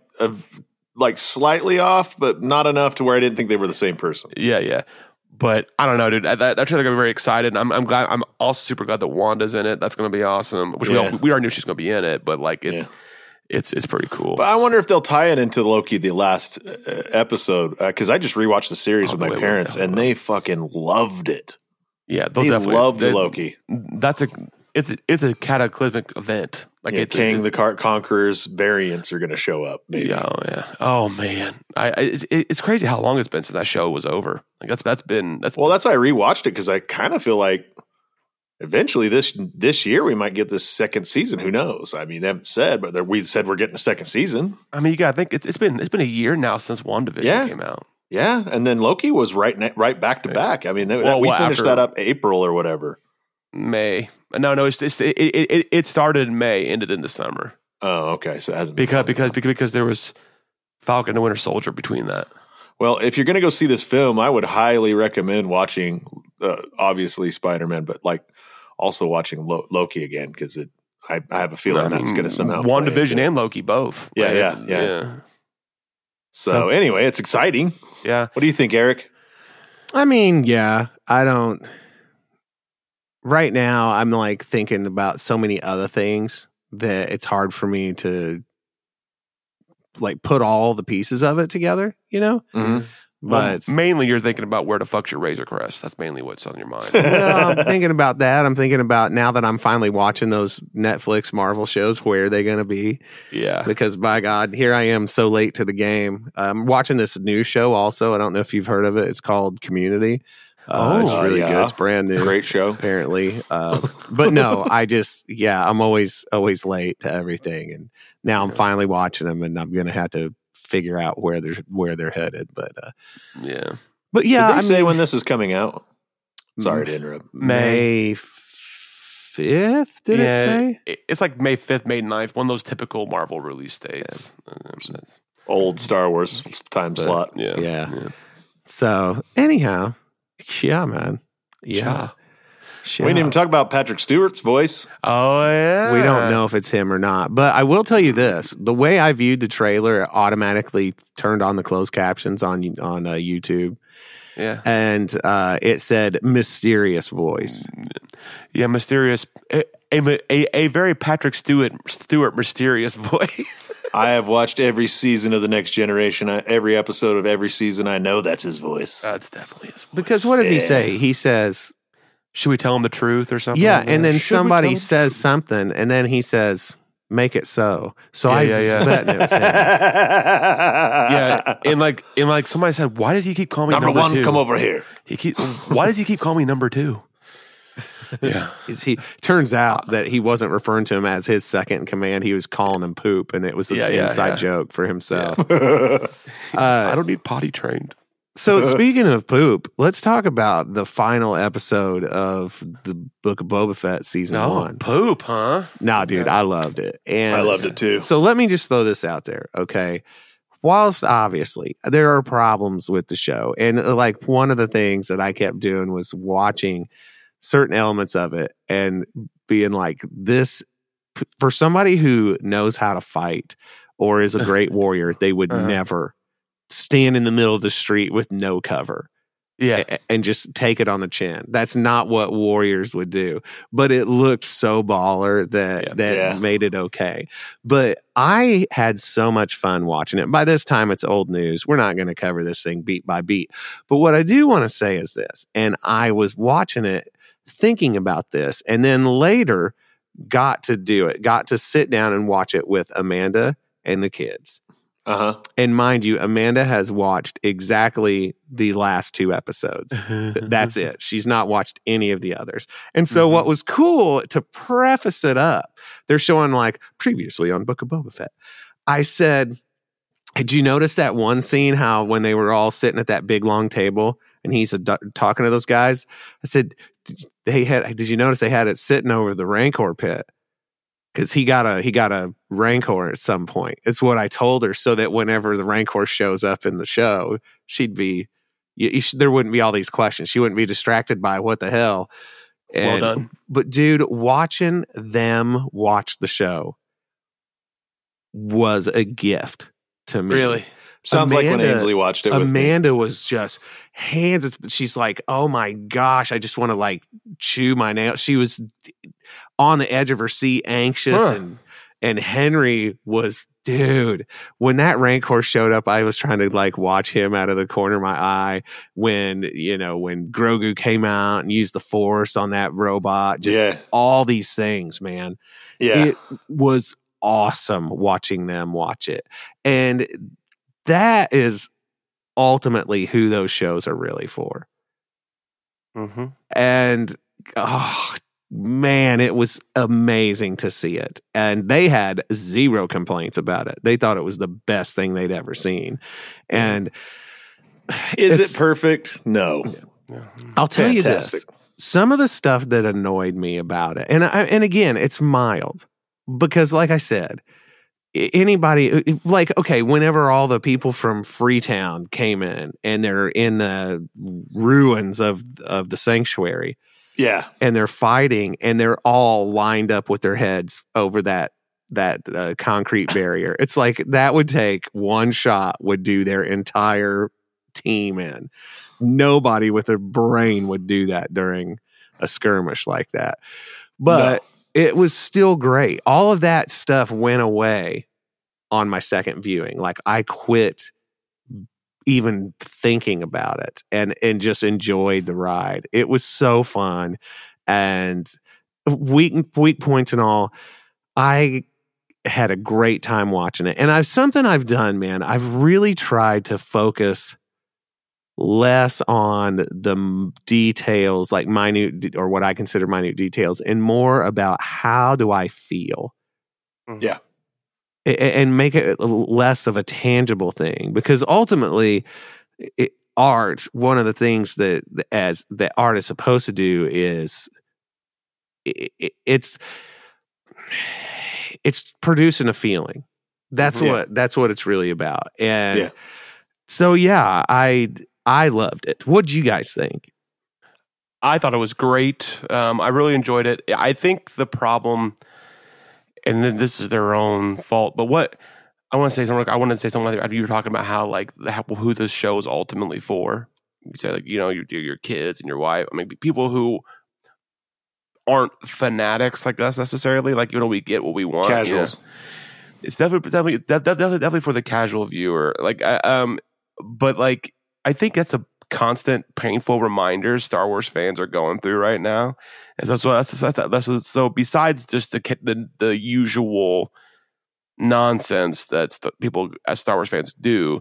E: like slightly off, but not enough to where I didn't think they were the same person.
D: Yeah. But I don't know, dude. That trailer got me very excited. I'm glad. I'm also super glad that Wanda's in it. That's going to be awesome. Which we already knew she's going to be in it, but like it's pretty cool.
E: But I wonder if they'll tie it into Loki, the last episode, because I just rewatched the series with my parents, and they fucking loved it.
D: Yeah,
E: they loved Loki.
D: It's a cataclysmic event. Like
E: King the Conqueror's variants are going to show up. Maybe.
D: Yeah. Oh man, it's crazy how long it's been since that show was over. Like that's why I rewatched it, because I kind of feel like eventually this year we might get this second season. Who knows? I mean, they haven't said, but we said we're getting a second season. I mean, you got to think it's been a year now since WandaVision came out.
E: Yeah, and then Loki was right back to back. I mean, we finished that up April or whatever.
D: May. No, it started in May, ended in the summer.
E: Oh, okay. So it hasn't
D: because there was Falcon and Winter Soldier between that.
E: Well, if you're going to go see this film, I would highly recommend watching, obviously Spider-Man, but like also watching Loki again, because I have a feeling that's going to somehow
D: WandaVision and Loki both.
E: Yeah. So anyway, it's exciting.
D: Yeah.
E: What do you think, Eric?
C: I mean, yeah, I don't. Right now, I'm like thinking about so many other things that it's hard for me to like put all the pieces of it together,
E: Mm-hmm.
C: But
D: mainly you're thinking about where to fuck your Razor Crest. That's mainly what's on your mind.
C: Well, I'm thinking about that. I'm thinking about now that I'm finally watching those Netflix Marvel shows, where are they going to be?
D: Yeah.
C: Because by God, here I am so late to the game. I'm watching this new show also. I don't know if you've heard of it. It's called Community. It's really good. It's brand new.
E: Great show.
C: Apparently. But no, I'm always late to everything. And now I'm finally watching them, and I'm going to have to figure out where they're headed. But
E: Did they say when this is coming out? Sorry to interrupt.
C: May 5th, did it say?
D: It's like May 5th, May 9th, one of those typical Marvel release dates.
E: Old Star Wars time slot.
C: Yeah. So anyhow, yeah, man. Yeah.
E: We didn't even talk about Patrick Stewart's voice.
D: Oh, yeah.
C: We don't know if it's him or not. But I will tell you this. The way I viewed the trailer, it automatically turned on the closed captions on YouTube.
D: Yeah.
C: And it said mysterious voice.
D: Yeah, mysterious. A very Patrick Stewart mysterious voice.
E: I have watched every season of The Next Generation. Every episode of every season. I know that's his voice.
D: That's definitely his voice.
C: Because what does he say? He says,
D: should we tell him the truth or something?
C: Yeah, and then somebody says something, and then he says, make it so. So I bet it was him.
D: Yeah, and like somebody said, why does he keep calling me number
E: one?
D: Two?
E: Come over here.
D: Why does he keep calling me number two? Yeah.
C: He turns out that he wasn't referring to him as his second in command. He was calling him Poop, and it was an inside joke for himself.
D: I don't need potty trained.
C: So speaking of Poop, let's talk about the final episode of the Book of Boba Fett season 1.
D: Poop, huh?
C: Nah, dude, I loved it. And
E: I loved it too.
C: So let me just throw this out there, okay? Whilst obviously there are problems with the show, and like one of the things that I kept doing was watching certain elements of it and being like, this, for somebody who knows how to fight or is a great warrior, they would never stand in the middle of the street with no cover.
D: Yeah.
C: And just take it on the chin. That's not what warriors would do. But it looked so baller that made it okay. But I had so much fun watching it. By this time, it's old news. We're not going to cover this thing beat by beat. But what I do want to say is this, and I was watching it thinking about this, and then later got to sit down and watch it with Amanda and the kids. And mind you, Amanda has watched exactly the last 2 episodes. That's it. She's not watched any of the others. And so what was cool, to preface it up, they're showing like previously on Book of Boba Fett. I said, did you notice that one scene, how when they were all sitting at that big long table and he's talking to those guys? I said, did you notice they had it sitting over the Rancor pit? Because he got a Rancor at some point. It's what I told her, so that whenever the Rancor shows up in the show, she'd be, there wouldn't be all these questions. She wouldn't be distracted by what the hell.
D: Well done.
C: But dude, watching them watch the show was a gift to me.
D: Really?
E: Sounds like when Ainsley watched it with
C: Amanda
E: me.
C: was just she's like, oh my gosh, I just want to like chew my nails. She was on the edge of her seat, anxious, and Henry was, dude, when that Rancor showed up, I was trying to like watch him out of the corner of my eye when Grogu came out and used the Force on that robot, just all these things, man.
E: Yeah.
C: It was awesome watching them watch it. And that is ultimately who those shows are really for. And man, it was amazing to see it. And they had 0 complaints about it. They thought it was the best thing they'd ever seen. And
E: is it perfect? No.
C: I'll tell you this. Some of the stuff that annoyed me about it, and again, it's mild, because like I said, anybody, like, okay, whenever all the people from Freetown came in and they're in the ruins of the sanctuary, and they're fighting, and they're all lined up with their heads over that concrete barrier. It's like that would take one shot, would do their entire team in. Nobody with a brain would do that during a skirmish like that. But it was still great. All of that stuff went away on my second viewing. Like, I quit even thinking about it and just enjoyed the ride. It was so fun. And weak points and all, I had a great time watching it. And something I've done, man, I've really tried to focus less on the details, like minute, or what I consider minute details, and more about how do I feel.
E: Yeah.
C: And make it less of a tangible thing, because ultimately art, one of the things that art is supposed to do is it's producing a feeling. That's what it's really about. And so, I loved it. What'd you guys think?
D: I thought it was great. I really enjoyed it. I think the problem, and then this is their own fault, but what I want to say something. I want to say something like you were talking about how who this show is ultimately for. You say your kids and your wife. I mean, people who aren't fanatics like us necessarily. Like, we get what we want.
E: Casuals.
D: It's definitely for the casual viewer. But I think that's a constant painful reminder Star Wars fans are going through right now. And so besides just the usual nonsense that people as Star Wars fans do,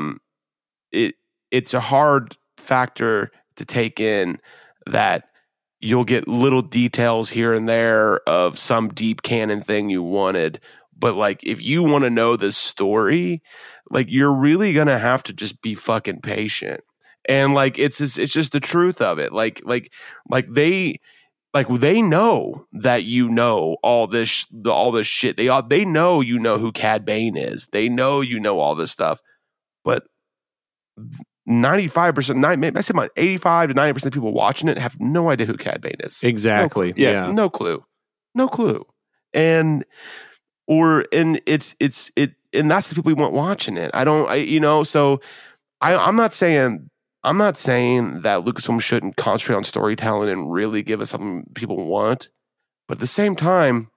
D: it's a hard factor to take in that you'll get little details here and there of some deep canon thing you wanted. But like, if you want to know the story, like, you're really going to have to just be fucking patient. And like, it's just the truth of it. Like they know that you know all this shit. They know you know who Cad Bane is. They know you know all this stuff. But 95%, I said about 85 to 90% of people watching it have no idea who Cad Bane is.
C: Exactly.
D: No clue. And that's the people we want watching it. I'm not saying that Lucasfilm shouldn't concentrate on storytelling and really give us something people want. But at the same time,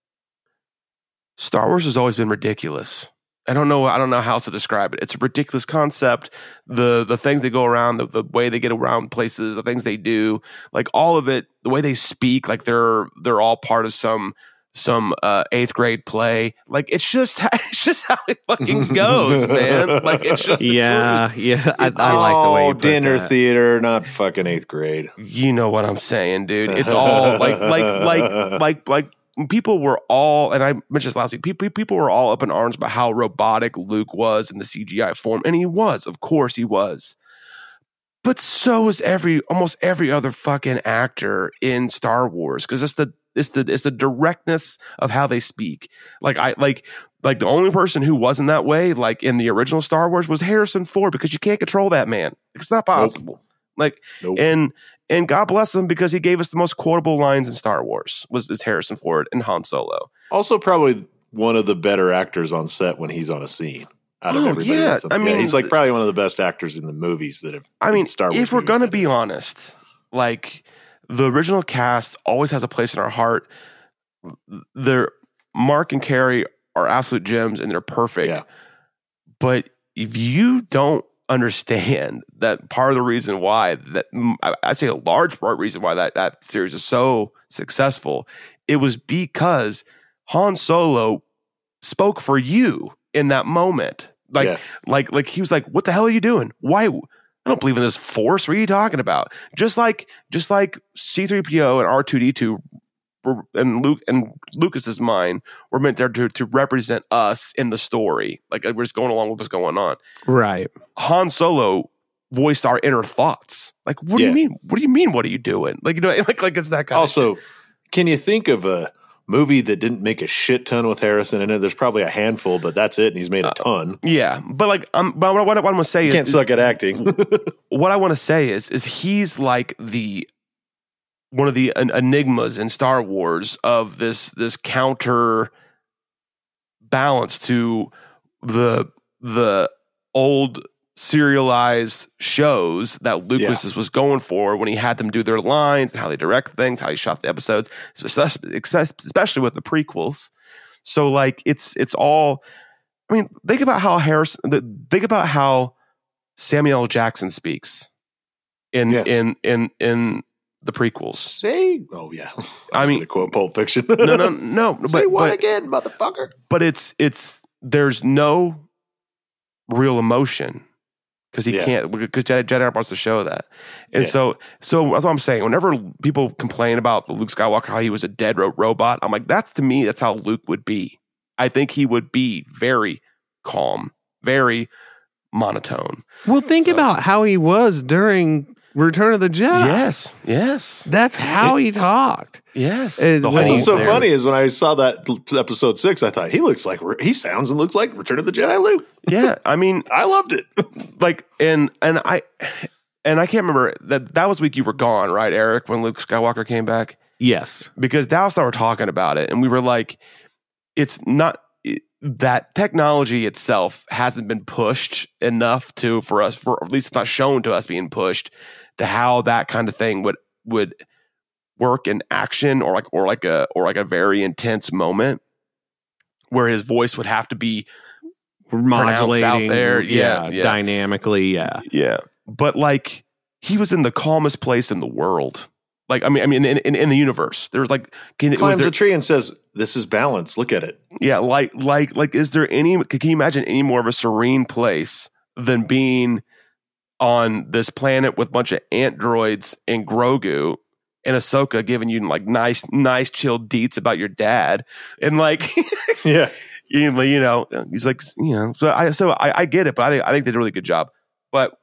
D: Star Wars has always been ridiculous. I don't know how else to describe it. It's a ridiculous concept. The things they go around, the way they get around places, the things they do, like all of it, the way they speak, like they're all part of some 8th grade play. Like it's just how it fucking goes, man. Like it's just the truth.
C: I like the way you put
E: dinner
C: that.
E: theater, not fucking 8th grade.
D: You know what I'm saying, dude. It's all like people were all, and I mentioned this last week, people were all up in arms about how robotic Luke was in the CGI form. And he was, of course he was. But so was almost every other fucking actor in Star Wars. Because it's the directness of how they speak. Like the only person who wasn't that way, like in the original Star Wars, was Harrison Ford, because you can't control that man. It's not possible. Nope. And God bless him, because he gave us the most quotable lines in Star Wars is Harrison Ford and Han Solo.
E: Also, probably one of the better actors on set when he's on a scene. Out of everybody else. He's like probably one of the best actors in the movies that have. Star Wars.
D: If we're gonna be honest, like the original cast always has a place in our heart. Mark and Carrie are absolute gems and they're perfect. Yeah. But if you don't understand that part of the reason why I'd say a large part reason why that series is so successful, it was because Han Solo spoke for you in that moment. Like he was like, what the hell are you doing? Why? I don't believe in this force. What are you talking about? Just like C-3PO and R2-D2 and Lucas's mind were meant there to represent us in the story. Like we're just going along with what's going on.
C: Right.
D: Han Solo voiced our inner thoughts. Like, what do you mean? What do you mean? What are you doing? Like, like it's that kind of shit.
E: Can you think of a movie that didn't make a shit ton with Harrison in it? There's probably a handful, but that's it. And he's made a ton.
D: Yeah. But like, but what I want to say
E: you can't suck at acting.
D: What I want to say is he's like one of the enigmas in Star Wars of this counter balance to the old serialized shows that Lucas was going for when he had them do their lines and how they direct things, how he shot the episodes, especially with the prequels. So like it's all. I mean, think about how Samuel L. Jackson speaks in the prequels.
E: I mean, quote Pulp Fiction.
D: No.
E: Say what again, motherfucker?
D: But there's no real emotion because he can't, because Jedi wants to show that. And so that's what I'm saying. Whenever people complain about the Luke Skywalker, how he was a dead robot, I'm like, to me, that's how Luke would be. I think he would be very calm, very monotone.
C: Well, think about how he was during Return of the Jedi.
D: Yes.
C: That's how he talked.
D: Yes.
E: What's so funny is when I saw that episode 6, I thought he sounds and looks like Return of the Jedi Luke.
D: Yeah, I mean,
E: I loved it.
D: Like, and I can't remember that was the week you were gone, right, Eric, when Luke Skywalker came back?
C: Yes, because
D: Dallas and I were talking about it, and we were like, it's not that technology itself hasn't been pushed enough for us, or at least it's not shown to us being pushed to how that kind of thing would work in action or like a very intense moment where his voice would have to be
C: modulating
D: out there,
C: dynamically,
D: But like he was in the calmest place in the world. Like I mean, in the universe, there's like
E: climbs a tree and says, "This is balance. Look at it."
D: Yeah, like is there any? Can you imagine any more of a serene place than being on this planet with a bunch of androids and Grogu, and Ahsoka giving you like nice chill deets about your dad, and like
E: Yeah.
D: you know, he's like, you know, so I get it, but I think they did a really good job. But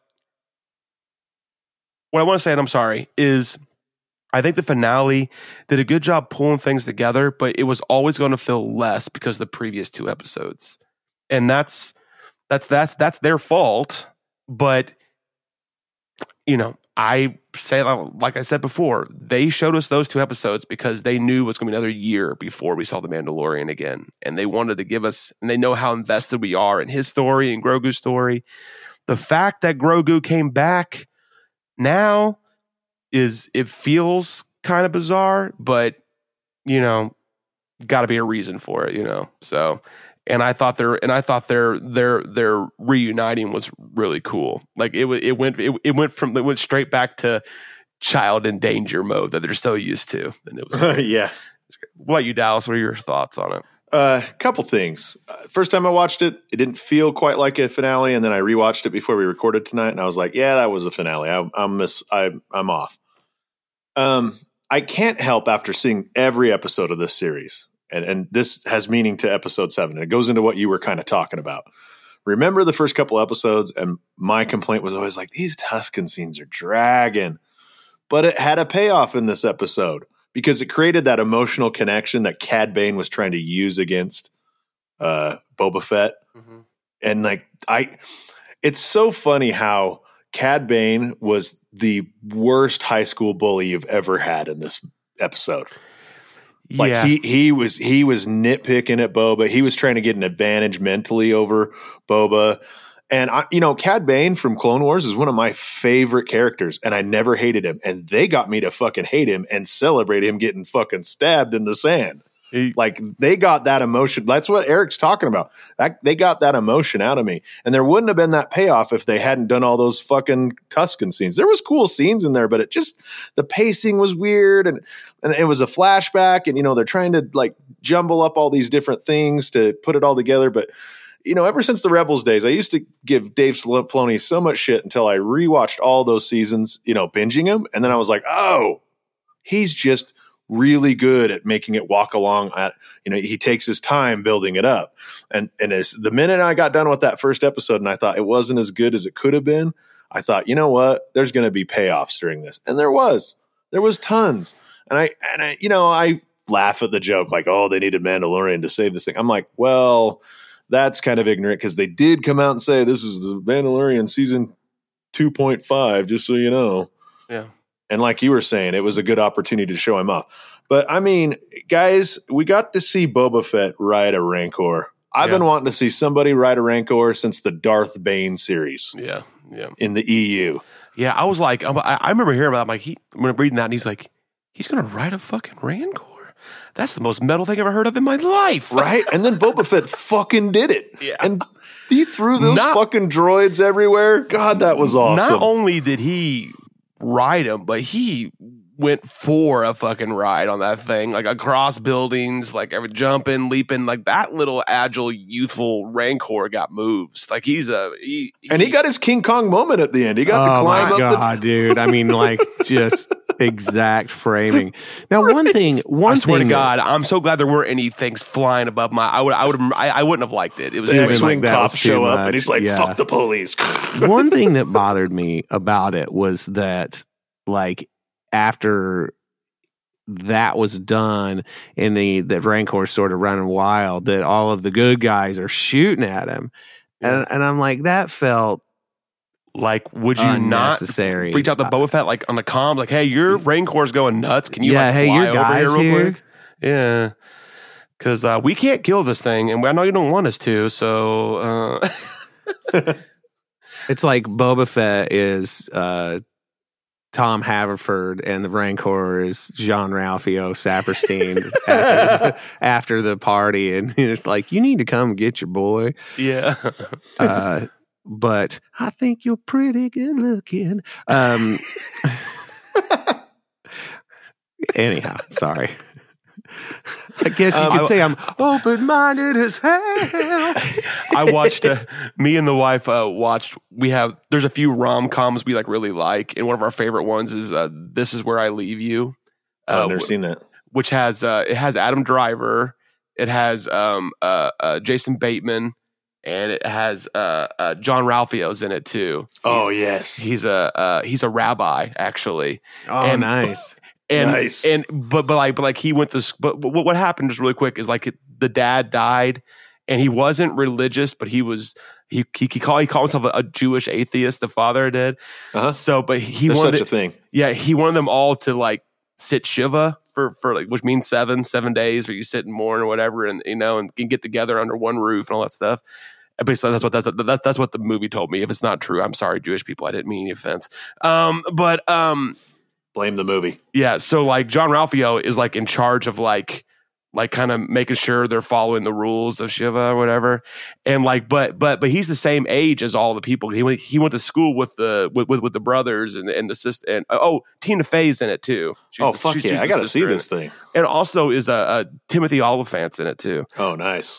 D: what I want to say, and I'm sorry, is I think the finale did a good job pulling things together, but it was always going to feel less because of the previous 2 episodes, and that's their fault. But you know, I say, like I said before, they showed us those 2 episodes because they knew it was going to be another year before we saw The Mandalorian again. And they wanted to give us, and they know how invested we are in his story and Grogu's story. The fact that Grogu came back now it feels kind of bizarre, but, you know, got to be a reason for it, you know? So, and I thought their reuniting was really cool. Like it went straight back to child in danger mode that they're so used to. And it was
E: Yeah.
D: What about you, Dallas? What are your thoughts on it?
E: Couple things. First time I watched it, it didn't feel quite like a finale, and then I rewatched it before we recorded tonight, and I was like, "Yeah, that was a finale." I'm off. I can't help after seeing every episode of this series. And this has meaning to episode 7. It goes into what you were kind of talking about. Remember the first couple episodes, and my complaint was always like, these Tusken scenes are dragging. But it had a payoff in this episode because it created that emotional connection that Cad Bane was trying to use against Boba Fett. Mm-hmm. And like, it's so funny how Cad Bane was the worst high school bully you've ever had in this episode. Like
D: yeah.
E: he was nitpicking at Boba. He was trying to get an advantage mentally over Boba. And Cad Bane from Clone Wars is one of my favorite characters, and I never hated him. And they got me to fucking hate him and celebrate him getting fucking stabbed in the sand. Like they got that emotion. That's what Eric's talking about. They got that emotion out of me. And there wouldn't have been that payoff if they hadn't done all those fucking Tusken scenes. There was cool scenes in there, but the pacing was weird, and it was a flashback, and they're trying to like jumble up all these different things to put it all together. But ever since the Rebels days, I used to give Dave Filoni so much shit until I rewatched all those seasons, binging them, and then I was like, oh, he's just really good at making it walk along. He takes his time building it up. And as the minute I got done with that first episode and I thought it wasn't as good as it could have been, I thought, you know what? There's going to be payoffs during this. And there was tons. And I laugh at the joke like, oh, they needed Mandalorian to save this thing. I'm like, well, that's kind of ignorant because they did come out and say this is the Mandalorian season 2.5, just so you know.
D: Yeah.
E: And like you were saying, it was a good opportunity to show him off. But I mean, guys, we got to see Boba Fett ride a Rancor. I've been wanting to see somebody ride a Rancor since the Darth Bane series.
D: Yeah.
E: In the EU.
D: Yeah, I was like, I remember hearing about it. I'm like, I'm reading that, and he's like, he's going to ride a fucking Rancor. That's the most metal thing I've ever heard of in my life.
E: Right? And then Boba Fett fucking did it.
D: Yeah.
E: And he threw those fucking droids everywhere. God, that was awesome.
D: Not only did he ride him, but he went for a fucking ride on that thing, like across buildings, like jumping, leaping, like that little agile, youthful Rancor got moves. Like he got his King Kong moment at the end. He got to climb up.
C: Oh my god, dude! I mean, like just exact framing. Now, one thing,
D: I swear to God, I'm so glad there weren't any things flying above my. I wouldn't have liked it. It was
E: the X-wing
C: like
E: cops show up, and he's like, "Fuck the police."
C: One thing that bothered me about it was that, like, after that was done and the Rancor sort of running wild, that all of the good guys are shooting at him. And I'm like, that felt
D: like, would you
C: unnecessary.
D: Not reach out to Boba Fett like on the comm, like, hey, your Rancor's going nuts. Can you fly
C: your
D: over
C: guys
D: here real quick? Yeah. Because we can't kill this thing, and I know you don't want us to, so...
C: It's like Boba Fett is... Tom Haverford, and the Rancor is Jean-Ralphio Saperstein after the party, and it's like, you need to come get your boy.
D: Yeah.
C: But I think you're pretty good looking. Anyhow, sorry. I guess you could say I'm open-minded as hell.
D: I watched, me and the wife watched, there's a few rom-coms we really like, and one of our favorite ones is This Is Where I Leave You.
E: I've never seen that.
D: Which has it has Adam Driver, it has Jason Bateman, and it has John Ralphio's in it too.
E: Yes,
D: he's a rabbi actually.
C: Oh, nice.
D: But he went to but what happened just really quick is like the dad died, and he wasn't religious, but he called himself a Jewish atheist. The father did. So, but he
E: There's
D: wanted
E: such a thing.
D: Yeah, he wanted them all to like sit Shiva for like, which means 7 days where you sit and mourn or whatever, and and can get together under one roof and all that stuff. And basically, that's what the movie told me. If it's not true, I'm sorry, Jewish people. I didn't mean any offense.
E: Blame the movie.
D: Yeah, so like John Ralphio is like in charge of like kind of making sure they're following the rules of Shiva or whatever, and like but he's the same age as all the people. He went to school with the brothers and the sister, and Tina Fey's in it too.
E: She's I gotta see this thing.
D: And also is Timothy Olyphant's in it too.
E: Oh, nice.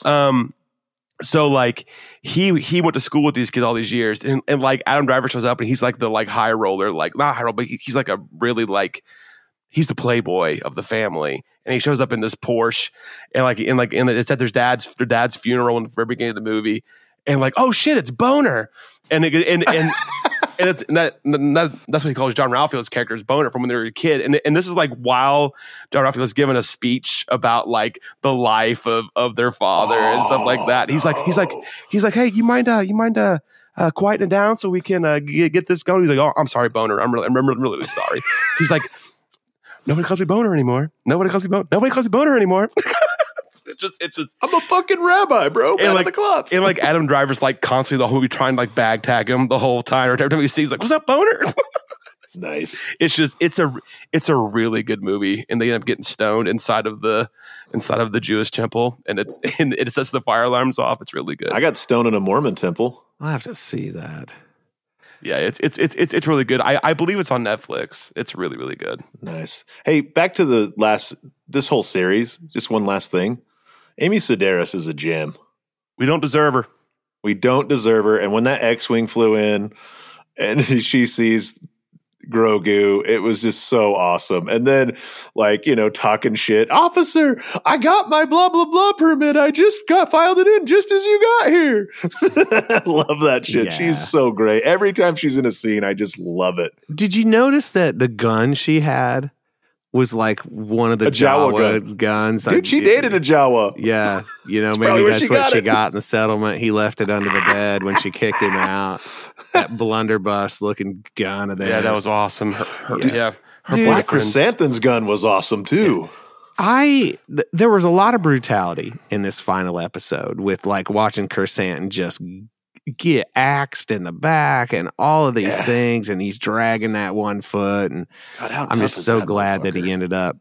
D: So like he went to school with these kids all these years, and like Adam Driver shows up and he's like the like high roller, like not high roller, but he's like a really like he's the playboy of the family, and he shows up in this Porsche, and it's at their dad's funeral in the very beginning of the movie, and like, oh shit, it's Boner, and that's what he calls John Ralphio's character, is Boner, from when they were a kid, and this is like while John Ralphio was giving a speech about like the life of their father and stuff like that. He's like, hey, you mind quieting it down so we can get this going? He's like, oh, I'm sorry, Boner, I'm really sorry. He's like, nobody calls me Boner anymore. Nobody calls me Boner anymore. It's just. I'm
E: a fucking rabbi, bro.
D: And like
E: the cloth.
D: And like Adam Driver's like constantly the whole movie trying to like bag tag him the whole time. Or every time he sees, like, what's up, Boner?
E: Nice.
D: It's a really good movie, and they end up getting stoned inside of the Jewish temple, and it sets the fire alarms off. It's really good.
E: I got stoned in a Mormon temple.
C: I'll have to see that.
D: Yeah, it's really good. I believe it's on Netflix. It's really, really good.
E: Nice. Hey, back to this whole series. Just one last thing. Amy Sedaris is a gem.
D: We don't deserve her.
E: And when that X-Wing flew in and she sees Grogu, it was just so awesome. And then, like, talking shit. Officer, I got my blah, blah, blah permit. I just filed it in just as you got here. I love that shit. Yeah. She's so great. Every time she's in a scene, I just love it.
C: Did you notice that the gun she had was like one of the Jawa guns?
E: Dude, she dated a Jawa.
C: Yeah. Maybe that's what she got in the settlement. He left it under the bed when she kicked him out. That blunderbuss looking gun of theirs.
D: Yeah, that was awesome. Her
E: Black Chrysanthemum's gun was awesome too.
C: There was a lot of brutality in this final episode with like watching Chrysanthemum just get axed in the back and all of these things, and he's dragging that one foot, and
E: God,
C: I'm just so glad that he ended up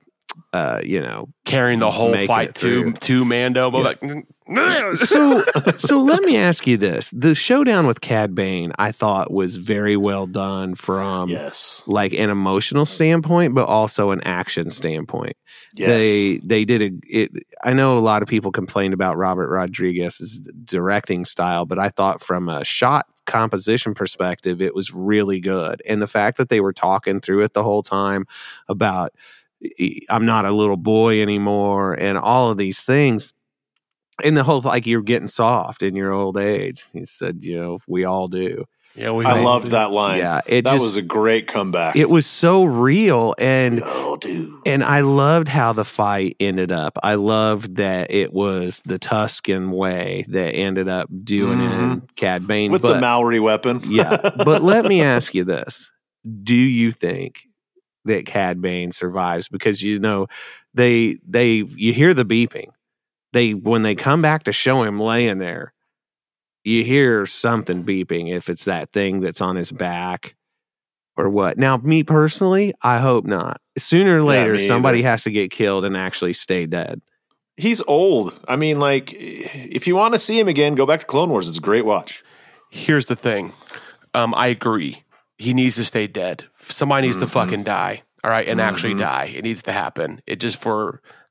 D: carrying the whole fight to Mando.
C: Yeah. So let me ask you this. The showdown with Cad Bane, I thought, was very well done from like an emotional standpoint, but also an action standpoint. Yes. They did it. I know a lot of people complained about Robert Rodriguez's directing style, but I thought from a shot composition perspective, it was really good. And the fact that they were talking through it the whole time about I'm not a little boy anymore and all of these things. And the whole, like, you're getting soft in your old age. He said, we all do.
D: Yeah,
E: I loved that line.
C: Yeah,
E: that was a great comeback.
C: It was so real, and
E: dude.
C: And I loved how the fight ended up. I loved that it was the Tusken way that ended up doing it in Cad Bane
E: with the Maori weapon.
C: Yeah, but let me ask you this: do you think that Cad Bane survives? Because you hear the beeping. When they come back to show him laying there, you hear something beeping, if it's that thing that's on his back or what. Now, me personally, I hope not. Sooner or later, somebody has to get killed and actually stay dead.
E: He's old. I mean, like, if you want to see him again, go back to Clone Wars. It's a great watch.
D: Here's the thing. I agree. He needs to stay dead. Somebody needs to fucking die. All right. And actually die. It needs to happen. It just for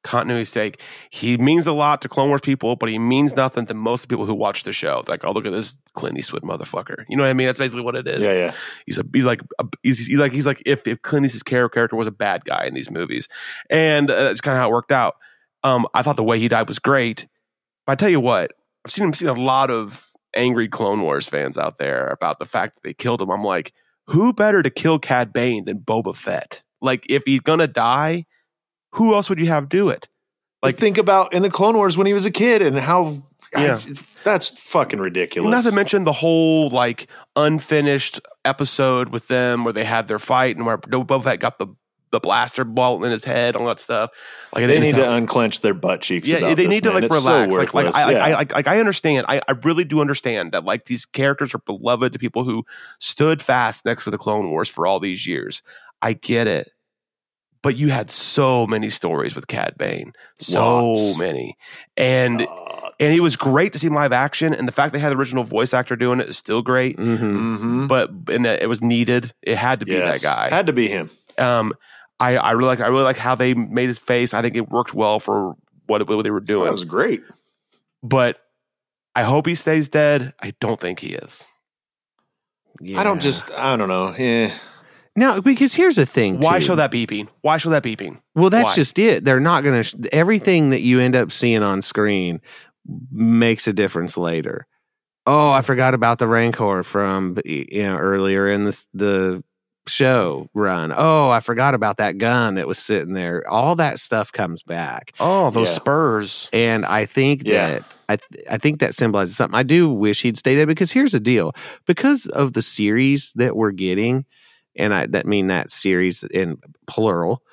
D: continuity's sake. He means a lot to Clone Wars people, but he means nothing to most people who watch the show. It's like, oh, look at this Clint Eastwood motherfucker. You know what I mean? That's basically what it is.
E: Yeah.
D: He's like if Clint Eastwood's character was a bad guy in these movies, and it's kind of how it worked out. I thought the way he died was great, but I tell you what, I've seen a lot of angry Clone Wars fans out there about the fact that they killed him. I'm like, who better to kill Cad Bane than Boba Fett? Like, if he's gonna die, who else would you have do it?
E: Like, think about in the Clone Wars when he was a kid and how that's fucking ridiculous.
D: Not to mention the whole like unfinished episode with them where they had their fight and where Boba Fett got the blaster bolt in his head, all that stuff. Like,
E: they need to unclench their butt cheeks.
D: Yeah, they need to like relax.
E: So
D: I understand. I really do understand that like these characters are beloved to people who stood fast next to the Clone Wars for all these years. I get it. But you had so many stories with Cad Bane. So many. And he was great to see in live action. And the fact they had the original voice actor doing it is still great.
E: Mm-hmm.
D: But it was needed. It had to be that guy.
E: Had to be him.
D: I really like how they made his face. I think it worked well for what they were doing.
E: That was great.
D: But I hope he stays dead. I don't think he is.
E: Yeah. I don't know. Yeah.
C: No, because here's the thing.
D: Why show that beeping?
C: Well, that's just it. They're not going to. Everything that you end up seeing on screen makes a difference later. Oh, I forgot about the Rancor from earlier in the show run. Oh, I forgot about that gun that was sitting there. All that stuff comes back.
D: Oh, those spurs.
C: And I think that I think that symbolizes something. I do wish he'd stayed there, because here's the deal. Because of the series that we're getting, and that series in plural,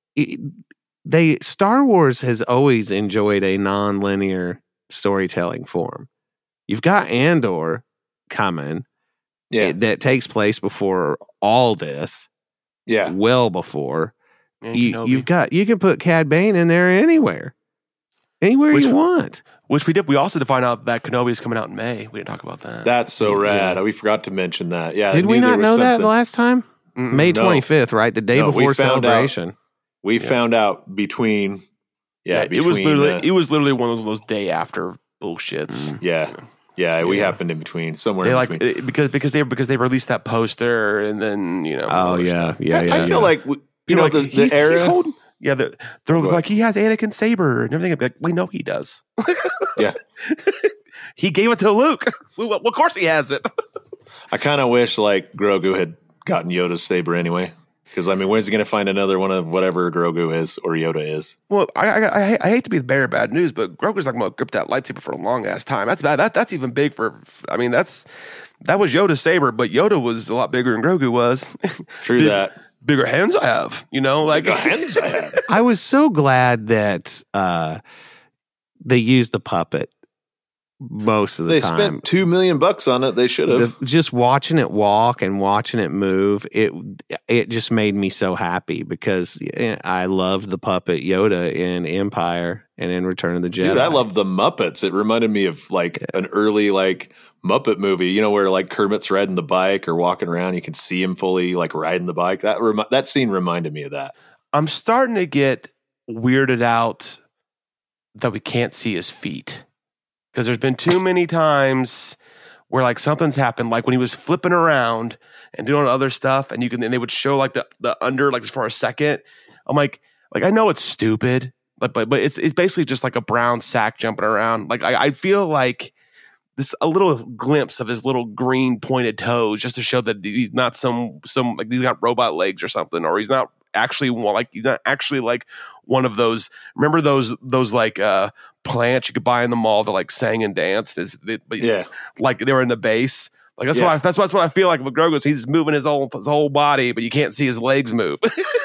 C: Star Wars has always enjoyed a non-linear storytelling form. You've got Andor coming, that takes place before all this, well before. You can put Cad Bane in there anywhere you want.
D: Which we did. We also did find out that Kenobi is coming out in May. We didn't talk about that.
E: That's so rad. We forgot to mention that. Yeah,
C: did we not know that the last time? May 25th, right? The day before Celebration.
E: We found out between.
D: It was literally one of those day after bullshits.
E: We happened in between somewhere.
D: They
E: in between.
D: because they released that poster, and then
E: I feel like the era.
D: He's holding. Yeah, they're like, he has Anakin saber and everything. Like, we know he does.
E: Yeah,
D: he gave it to Luke. Well, of course he has it.
E: I kind of wish like Grogu had gotten Yoda's saber anyway. Because, I mean, where's he going to find another one of whatever Grogu is or Yoda is?
D: Well, I hate to be the bearer of bad news, but Grogu's like, grip that lightsaber for a long ass time. That's bad. That's even big for. I mean, that was Yoda's saber, but Yoda was a lot bigger than Grogu was.
E: True that.
D: Bigger hands I have, like
E: bigger hands I have.
C: I was so glad that they used the puppet most of the time.
E: They spent $2 million on it. They should have.
C: Just watching it walk and watching it move, it just made me so happy, because I loved the puppet Yoda in Empire and in Return of the Jedi.
E: Dude, I love the Muppets. It reminded me of like an early like Muppet movie, where like Kermit's riding the bike or walking around. You can see him fully like riding the bike. That scene reminded me of that.
D: I'm starting to get weirded out that we can't see his feet. Because there's been too many times where like something's happened, like when he was flipping around and doing other stuff, and they would show like the under like for a second. I'm like I know it's stupid, but it's basically just like a brown sack jumping around. Like I feel like a little glimpse of his little green pointed toes, just to show that he's not some like he's got robot legs or something, or he's not actually like one of those. Remember those like plants you could buy in the mall that like sang and danced. Like they were in the base. Like that's what I feel like with Grogu. He's moving his whole body, but you can't see his legs move.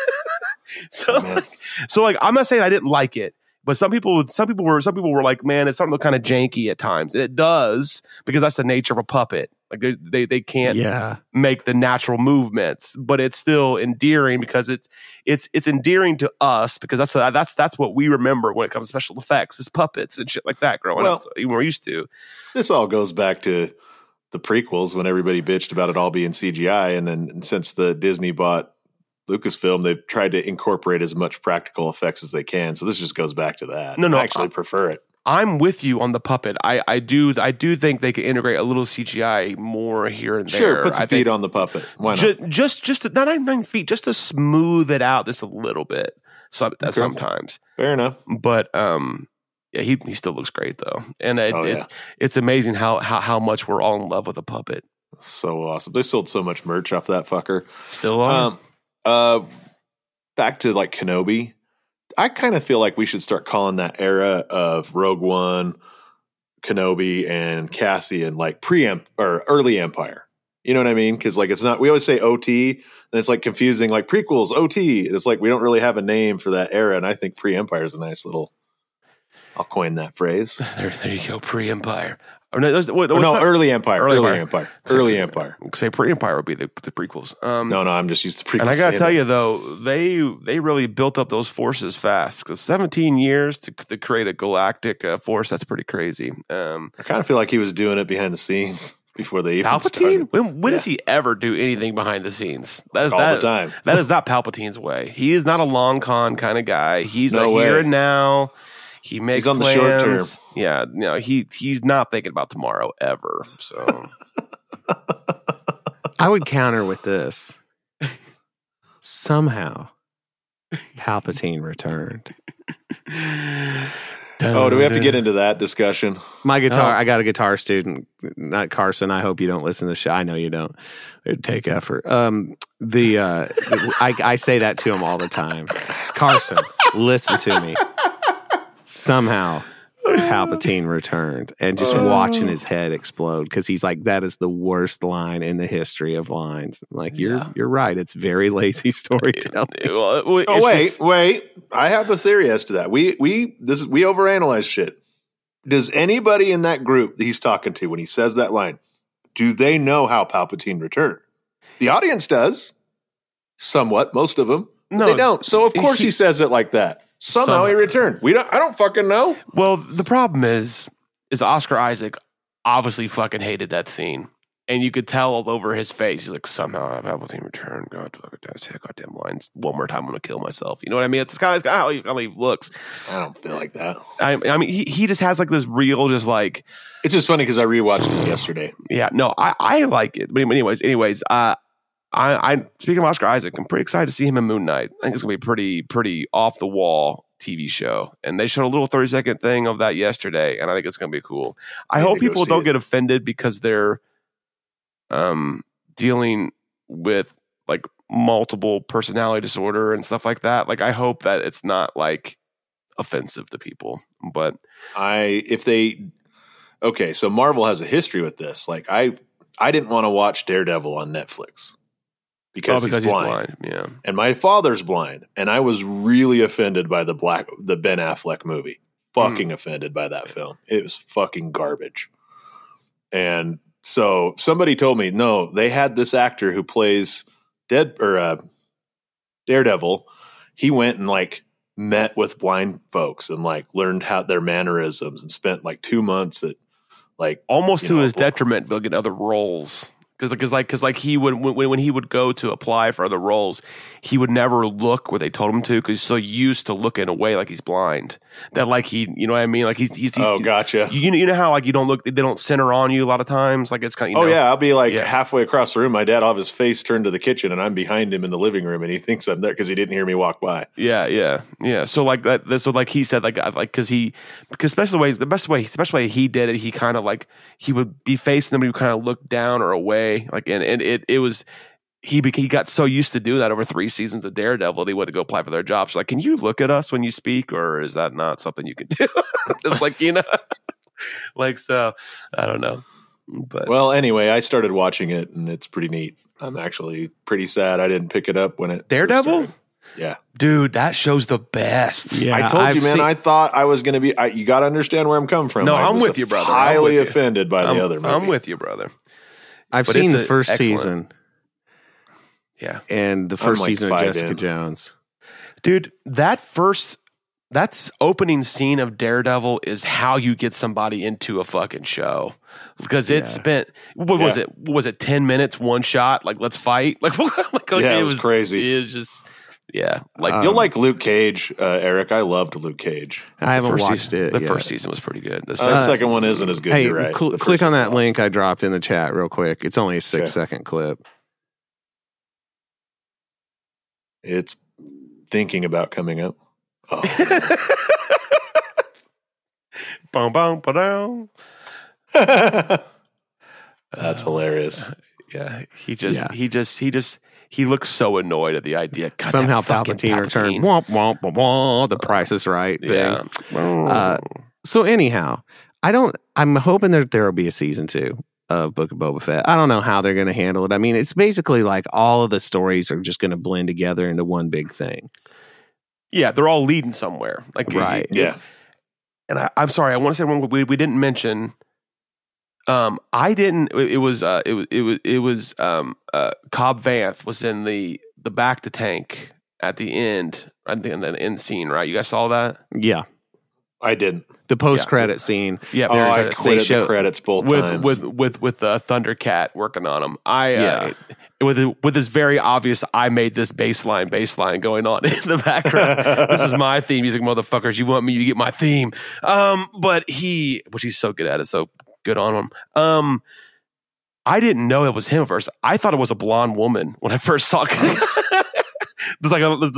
D: So I'm not saying I didn't like it, but some people were like, man, it's starting to look kind of janky at times. And it does, because that's the nature of a puppet. Like they can't make the natural movements, but it's still endearing, because it's endearing to us, because that's what we remember when it comes to special effects, is puppets and shit like that growing up. So even we're used to.
E: This all goes back to the prequels, when everybody bitched about it all being CGI, and then since the Disney bought Lucasfilm, they've tried to incorporate as much practical effects as they can. So this just goes back to that.
D: No,
E: I actually prefer it.
D: I'm with you on the puppet. I do think they could integrate a little CGI more here and there.
E: Sure, put some feet on the puppet. Why not?
D: Just not even 9 feet, just to smooth it out just a little bit. Sometimes.
E: Fair enough.
D: But yeah, he still looks great though, and it's amazing how much we're all in love with the puppet.
E: So awesome. They sold so much merch off that fucker.
D: Still are.
E: Back to like Kenobi. I kind of feel like we should start calling that era of Rogue One, Kenobi, and Cassian like or early Empire. You know what I mean? Because like it's not. We always say OT, and it's like confusing. Like prequels, OT. It's like we don't really have a name for that era, and I think pre-Empire is a nice little. I'll coin that phrase.
D: There you go, pre-Empire. Or
E: early Empire. Early Empire.
D: Say pre-Empire would be the prequels.
E: No, I'm just used to prequels.
D: And I got to tell you, though, they really built up those forces fast. Because 17 years to create a galactic force, that's pretty crazy.
E: I kind of feel like he was doing it behind the scenes before they even
D: Palpatine?
E: started.
D: When does he ever do anything behind the scenes?
E: All the time.
D: That is not Palpatine's way. He is not a long con kind of guy. He's
E: No way.
D: here and now. He makes
E: He's on
D: plans.
E: the short term.
D: Yeah, no, he's not thinking about tomorrow ever. So
C: I would counter with this. Somehow, Palpatine returned.
E: Oh, do we have to get into that discussion?
C: My guitar, I got a guitar student, not Carson. I hope you don't listen to the show. I know you don't. It'd take effort. I say that to him all the time. Carson, listen to me. Somehow Palpatine returned, and just watching his head explode, because he's like, that is the worst line in the history of lines. I'm like, you're right. It's very lazy storytelling.
E: Wait. I have a theory as to that. We overanalyze shit. Does anybody in that group that he's talking to when he says that line, do they know how Palpatine returned? The audience does. Somewhat, most of them. No, they don't. So of course he says it like that. Somehow he returned. I don't fucking know.
D: Well, the problem is Oscar Isaac obviously fucking hated that scene, and you could tell all over his face. He's like, somehow Palpatine returned. God, fucking say goddamn lines one more time. I'm gonna kill myself. You know what I mean? It's kind of how he looks. I
E: don't feel like that.
D: I mean, he just has like this real, just like.
E: It's just funny because I rewatched it yesterday.
D: Yeah, no, I like it. But anyways, I speaking of Oscar Isaac, I'm pretty excited to see him in Moon Knight. I think it's gonna be pretty off the wall TV show, and they showed a little 30-second thing of that yesterday, and I think it's gonna be cool. I hope people don't get offended because they're dealing with like multiple personality disorder and stuff like that. Like, I hope that it's not like offensive to people. But
E: so Marvel has a history with this. Like, I didn't want to watch Daredevil on Netflix. Because he's blind.
D: Yeah.
E: And my father's blind. And I was really offended by the Ben Affleck movie. Fucking offended by that film. It was fucking garbage. And so somebody told me, no, they had this actor who plays Daredevil. He went and like met with blind folks and like learned how their mannerisms and spent like 2 months at like
D: almost to his detriment, they'll get other roles. Because he would when he would go to apply for other roles, he would never look where they told him to, because he's so used to looking away like he's blind that like you know what I mean, like he's
E: gotcha.
D: You know how like you don't look, they don't center on you a lot of times, like it's kind of
E: I'll be like halfway across the room, my dad will have his face turned to the kitchen and I'm behind him in the living room and he thinks I'm there because he didn't hear me walk by.
D: Yeah. So like that. So like he said like because especially the best way he did it, he kind of like he would be facing them, he would kind of look down or away. Like and it was he got so used to doing that over 3 seasons of Daredevil that he went to go apply for their jobs. Like, can you look at us when you speak, or is that not something you can do? It's like, you know, like, so I don't know. But
E: well, anyway, I started watching it and it's pretty neat. I'm actually pretty sad I didn't pick it up when it
D: Daredevil.
E: Yeah,
D: dude, that show's the best.
C: Yeah,
E: I told you, man. I thought I was going to be. You got to understand where I'm coming from.
D: No, I'm with you, brother.
E: Highly offended by the other movie.
D: I'm with you, brother.
C: I've seen the first season.
D: Yeah.
C: And the first season of Jessica Jones.
D: Dude, that first That's opening scene of Daredevil is how you get somebody into a fucking show, because it spent was it 10 minutes, one shot, like let's fight, like
E: it was crazy.
D: It was just like
E: you'll like Luke Cage, Eric. I loved Luke Cage.
C: I haven't watched it.
D: The first season was pretty good.
E: The second one isn't as good.
C: Hey,
E: you're right.
C: Click on that link I dropped in the chat real quick. It's only a 6-second clip.
E: It's thinking about coming up. Oh.
D: Boom, boom, ba-down.
E: That's hilarious.
D: Yeah, he looks so annoyed at the idea. God,
C: somehow Palpatine returned. Womp, womp, womp, womp, the Price is Right thing.
D: Yeah.
C: So anyhow, I'm hoping that there will be a season 2 of Book of Boba Fett. I don't know how they're going to handle it. I mean, it's basically like all of the stories are just going to blend together into one big thing.
D: Yeah, they're all leading somewhere. Like
C: right.
E: Yeah.
D: And I'm sorry, I want to say one we didn't mention. I didn't. It was Cobb Vanth was in the back to tank at the end. I think in the end scene, right? You guys saw that?
C: Yeah,
E: I didn't.
C: The post credit scene.
D: Yeah,
E: I quitted the credits both times
D: with Thundercat working on them. With this very obvious, I made this baseline going on in the background. This is my theme music, motherfuckers. You want me, you get my theme. But which he's so good at it, so good on him. I didn't know it was him at first. I thought it was a blonde woman when I first saw it. There's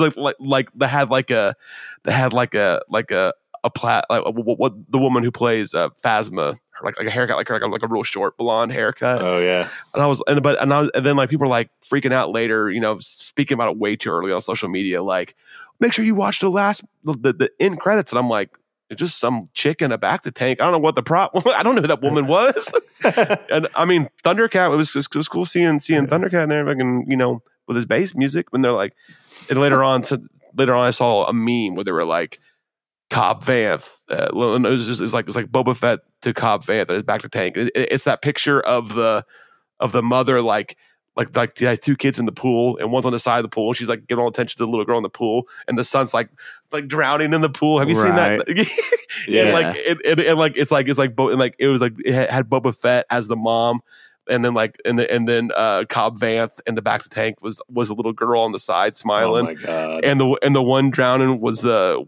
D: what the woman who plays Phasma, like a haircut, like a real short blonde haircut.
E: Oh yeah.
D: And then like people are like freaking out later, speaking about it way too early on social media, like make sure you watch the end credits. And I'm like, it's just some chick in a back to tank. I don't know what I don't know who that woman was. And I mean, Thundercat, it was cool seeing Thundercat in there, fucking, with his bass music. When they're like, and later on I saw a meme where they were like, Cobb Vanth. It was like Boba Fett to Cobb Vanth. It's back to tank. It's that picture of the mother like she has 2 kids in the pool, and one's on the side of the pool, and she's like giving all attention to the little girl in the pool, and the son's like drowning in the pool. Have you seen that?
E: Yeah.
D: It had Boba Fett as the mom. And then Cobb Vanth in the back of the tank was a little girl on the side smiling.
E: Oh my god!
D: And the one drowning was the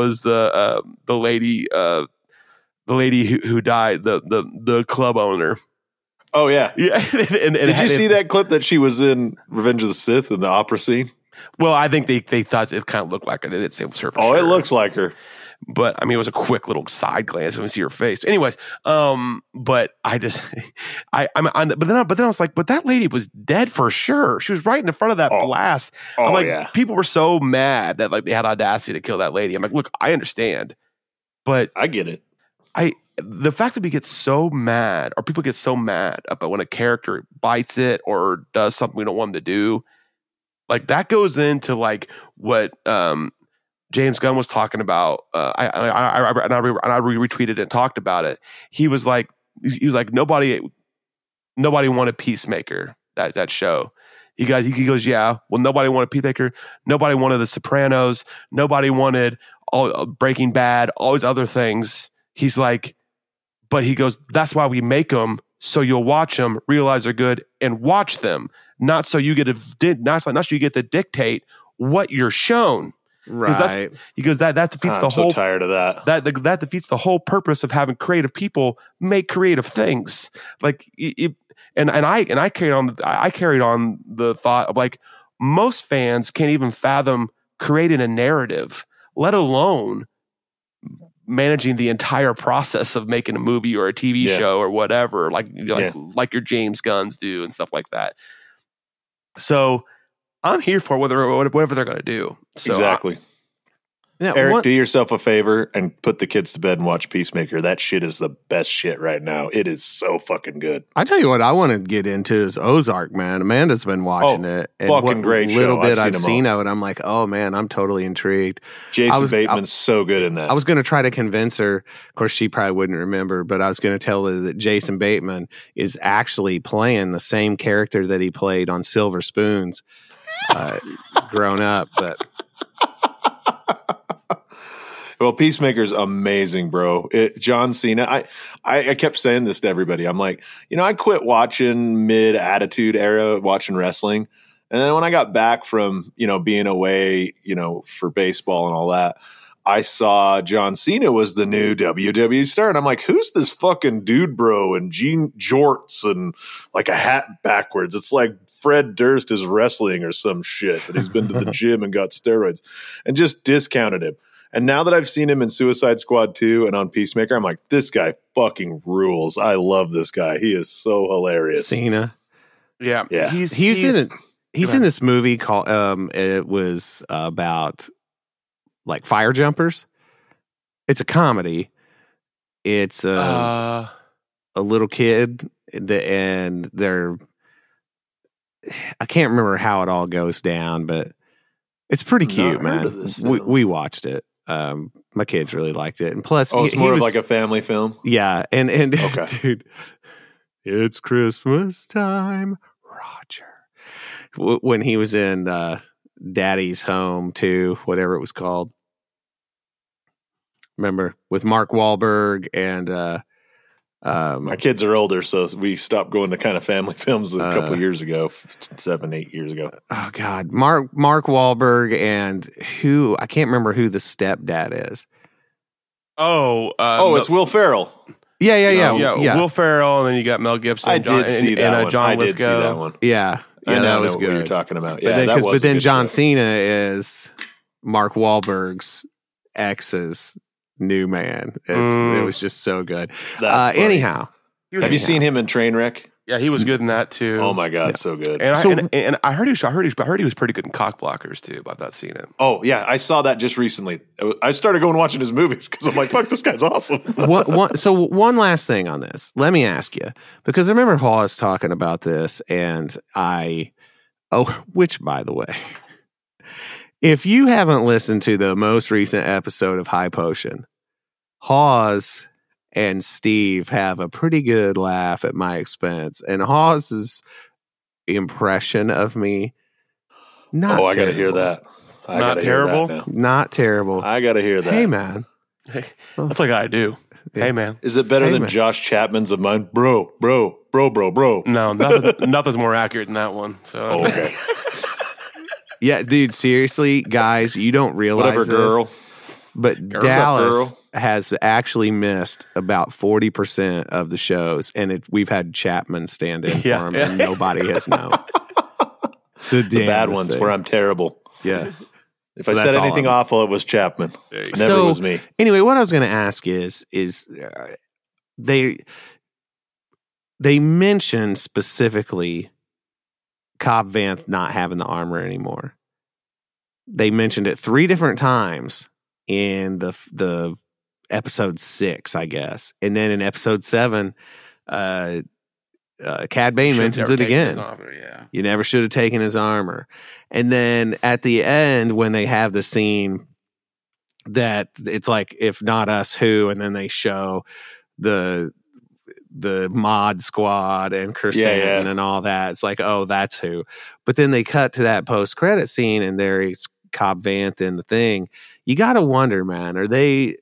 D: lady who died, the club owner.
E: Oh yeah,
D: yeah.
E: Did you see that clip that she was in Revenge of the Sith in the opera scene?
D: Well, I think they thought it kind of looked like her. They didn't say it was her. For sure.
E: It looks like her.
D: But I mean, it was a quick little side glance. I didn't see her face. Anyways, but I just, but then I was like, but that lady was dead for sure. She was right in front of that blast. I'm like, people were so mad that like they had audacity to kill that lady. I'm like, look, I understand, but
E: I get it.
D: The fact that we get so mad, or people get so mad about when a character bites it or does something we don't want them to do, like that goes into like what James Gunn was talking about. I retweeted and talked about it. He was like nobody wanted Peacemaker, that show. He goes, yeah. Well, nobody wanted Peacemaker. Nobody wanted The Sopranos. Nobody wanted all Breaking Bad. All these other things. He's like, but he goes, that's why we make them, so you'll watch them, realize they're good, and watch them. Not so you get to dictate what you're shown.
C: Right.
D: He goes, that defeats the whole.
E: I'm so tired of that.
D: That defeats the whole purpose of having creative people make creative things. Like, I carried on the thought of like, most fans can't even fathom creating a narrative, let alone managing the entire process of making a movie or a TV show or whatever, like your James Gunns do and stuff like that. So I'm here for whatever they're going to do. So
E: exactly. Eric, do yourself a favor and put the kids to bed and watch Peacemaker. That shit is the best shit right now. It is so fucking good.
C: I tell you what, I want to get into is Ozark, man. Amanda's been watching it. And
E: fucking great show.
C: Little bit I've seen of it, I'm like, oh man, I'm totally intrigued.
E: Jason Bateman's so good in that.
C: I was going to try to convince her. Of course, she probably wouldn't remember, but I was going to tell her that Jason Bateman is actually playing the same character that he played on Silver Spoons grown up, but...
E: Well, Peacemaker's amazing, bro. John Cena. I kept saying this to everybody. I'm like, I quit watching mid-attitude era, watching wrestling. And then when I got back from, being away, for baseball and all that, I saw John Cena was the new WWE star. And I'm like, who's this fucking dude, bro? And jean jorts and like a hat backwards. It's like Fred Durst is wrestling or some shit. But he's been to the gym and got steroids and just discounted him. And now that I've seen him in Suicide Squad 2 and on Peacemaker, I'm like, this guy fucking rules. I love this guy. He is so hilarious.
C: Cena.
D: Yeah.
C: He's in it. He's in this movie called it was about like fire jumpers. It's a comedy. It's a little kid and they're I can't remember how it all goes down, but it's pretty cute, man. We watched it. My kids really liked it. And plus
E: it's more of like a family film.
C: Yeah, and
E: okay.
C: Dude, it's Christmas time, Roger. When he was in Daddy's Home 2, whatever it was called. Remember with Mark Wahlberg and
E: my kids are older, so we stopped going to kind of family films a couple of years ago, 7-8 years ago.
C: Oh God, Mark Wahlberg and who I can't remember who the stepdad is.
E: It's Will Ferrell.
C: Yeah.
D: Will Ferrell, and then you got Mel Gibson.
E: I did see that
C: Yeah.
E: one.
C: That was good.
E: What you're talking about. Yeah,
C: but then John Cena is Mark Wahlberg's ex's new man. It was just so good. Anyhow,
E: have you seen him in Trainwreck?
D: Yeah, he was good in that too.
E: Oh my God, so good.
D: And I heard he was pretty good in Cock Blockers too. I've not seen it.
E: Oh yeah, I saw that just recently. I started going watching his movies because I'm like, fuck, this guy's awesome.
C: So one last thing on this. Let me ask you, because I remember Hawes talking about this, and which by the way, if you haven't listened to the most recent episode of High Potion, Hawes and Steve have a pretty good laugh at my expense. And Hawes's impression of me, not terrible.
E: I got to hear that.
D: Not terrible?
C: Not terrible.
E: I got to hear that.
C: Hey, man.
D: That's like I do. Yeah. Hey, man.
E: Is it better than Josh Chapman's of mine? Bro.
D: No, nothing's more accurate than that one. So
E: okay.
C: Yeah, dude, seriously, guys, you don't realize
E: Whatever, girl.
C: But Dallas has actually missed about 40% of the shows, and we've had Chapman stand in for him, and nobody has known.
E: The bad ones where I'm terrible.
C: Yeah.
E: If I said anything awful, it was Chapman. Never was me.
C: Anyway, what I was going to ask is they mentioned specifically Cobb Vanth not having the armor anymore. They mentioned it 3 different times in the episode 6, I guess, and then in episode 7, Cad Bane mentions it again. You never should have taken his armor. And then at the end, when they have the scene that it's like, if not us, who? And then they show the mod squad and Kirsten and all that. It's like, oh, that's who. But then they cut to that post-credit scene, and there is Cobb Vanth in the thing. You got to wonder, man, are they...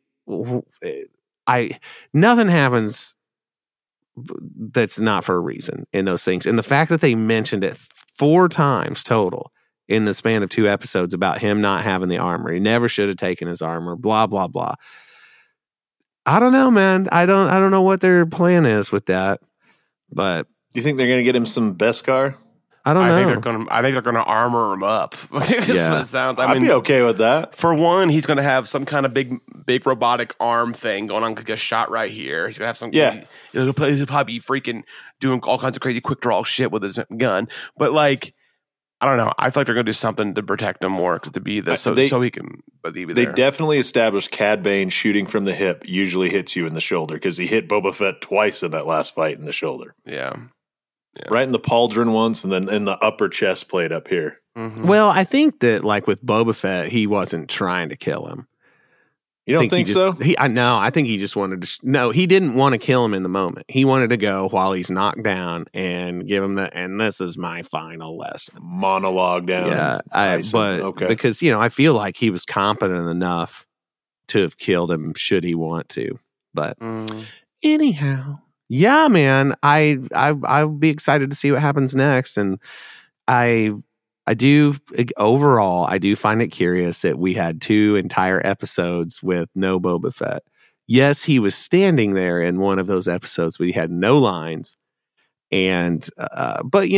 C: nothing happens that's not for a reason in those things. And the fact that they mentioned it 4 times total in the span of 2 episodes about him not having the armor. He never should have taken his armor, blah, blah, blah. I don't know, man. I don't know what their plan is with that. But
E: you think they're going to get him some Beskar?
C: I don't know.
D: I think they're going to armor him up. That's what it sounds.
E: I'd be okay with that.
D: For one, he's going to have some kind of big robotic arm thing going on. Get shot right here. He's going to have some.
E: Yeah,
D: he'll probably be freaking doing all kinds of crazy quick draw shit with his gun. But like, I don't know. I feel like they're going to do something to protect him more to be this, so he can. But
E: they definitely established Cad Bane shooting from the hip usually hits you in the shoulder, because he hit Boba Fett twice in that last fight in the shoulder.
D: Yeah.
E: Right in the pauldron once, and then in the upper chest plate up here.
C: Mm-hmm. Well, I think that like with Boba Fett, he wasn't trying to kill him.
E: You don't think so?
C: I think he just wanted to. No, he didn't want to kill him in the moment. He wanted to go while he's knocked down and give him and this is my final lesson.
E: Monologue down.
C: Yeah, because I feel like he was competent enough to have killed him should he want to. But anyhow, yeah, man, I'll be excited to see what happens next. And I do find it curious that we had 2 entire episodes with no Boba Fett. Yes, he was standing there in one of those episodes, but he had no lines. And but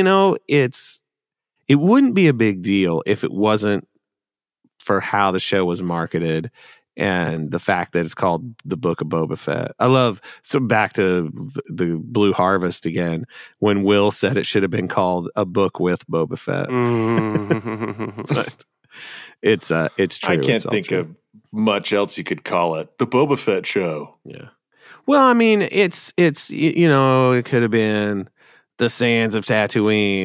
C: it wouldn't be a big deal if it wasn't for how the show was marketed and the fact that it's called The Book of Boba Fett. So back to the Blue Harvest again, when Will said it should have been called A Book with Boba Fett. But it's true.
E: I can't think of much else you could call it. The Boba Fett Show.
C: Yeah. Well, I mean, it's it could have been The Sands of Tatooine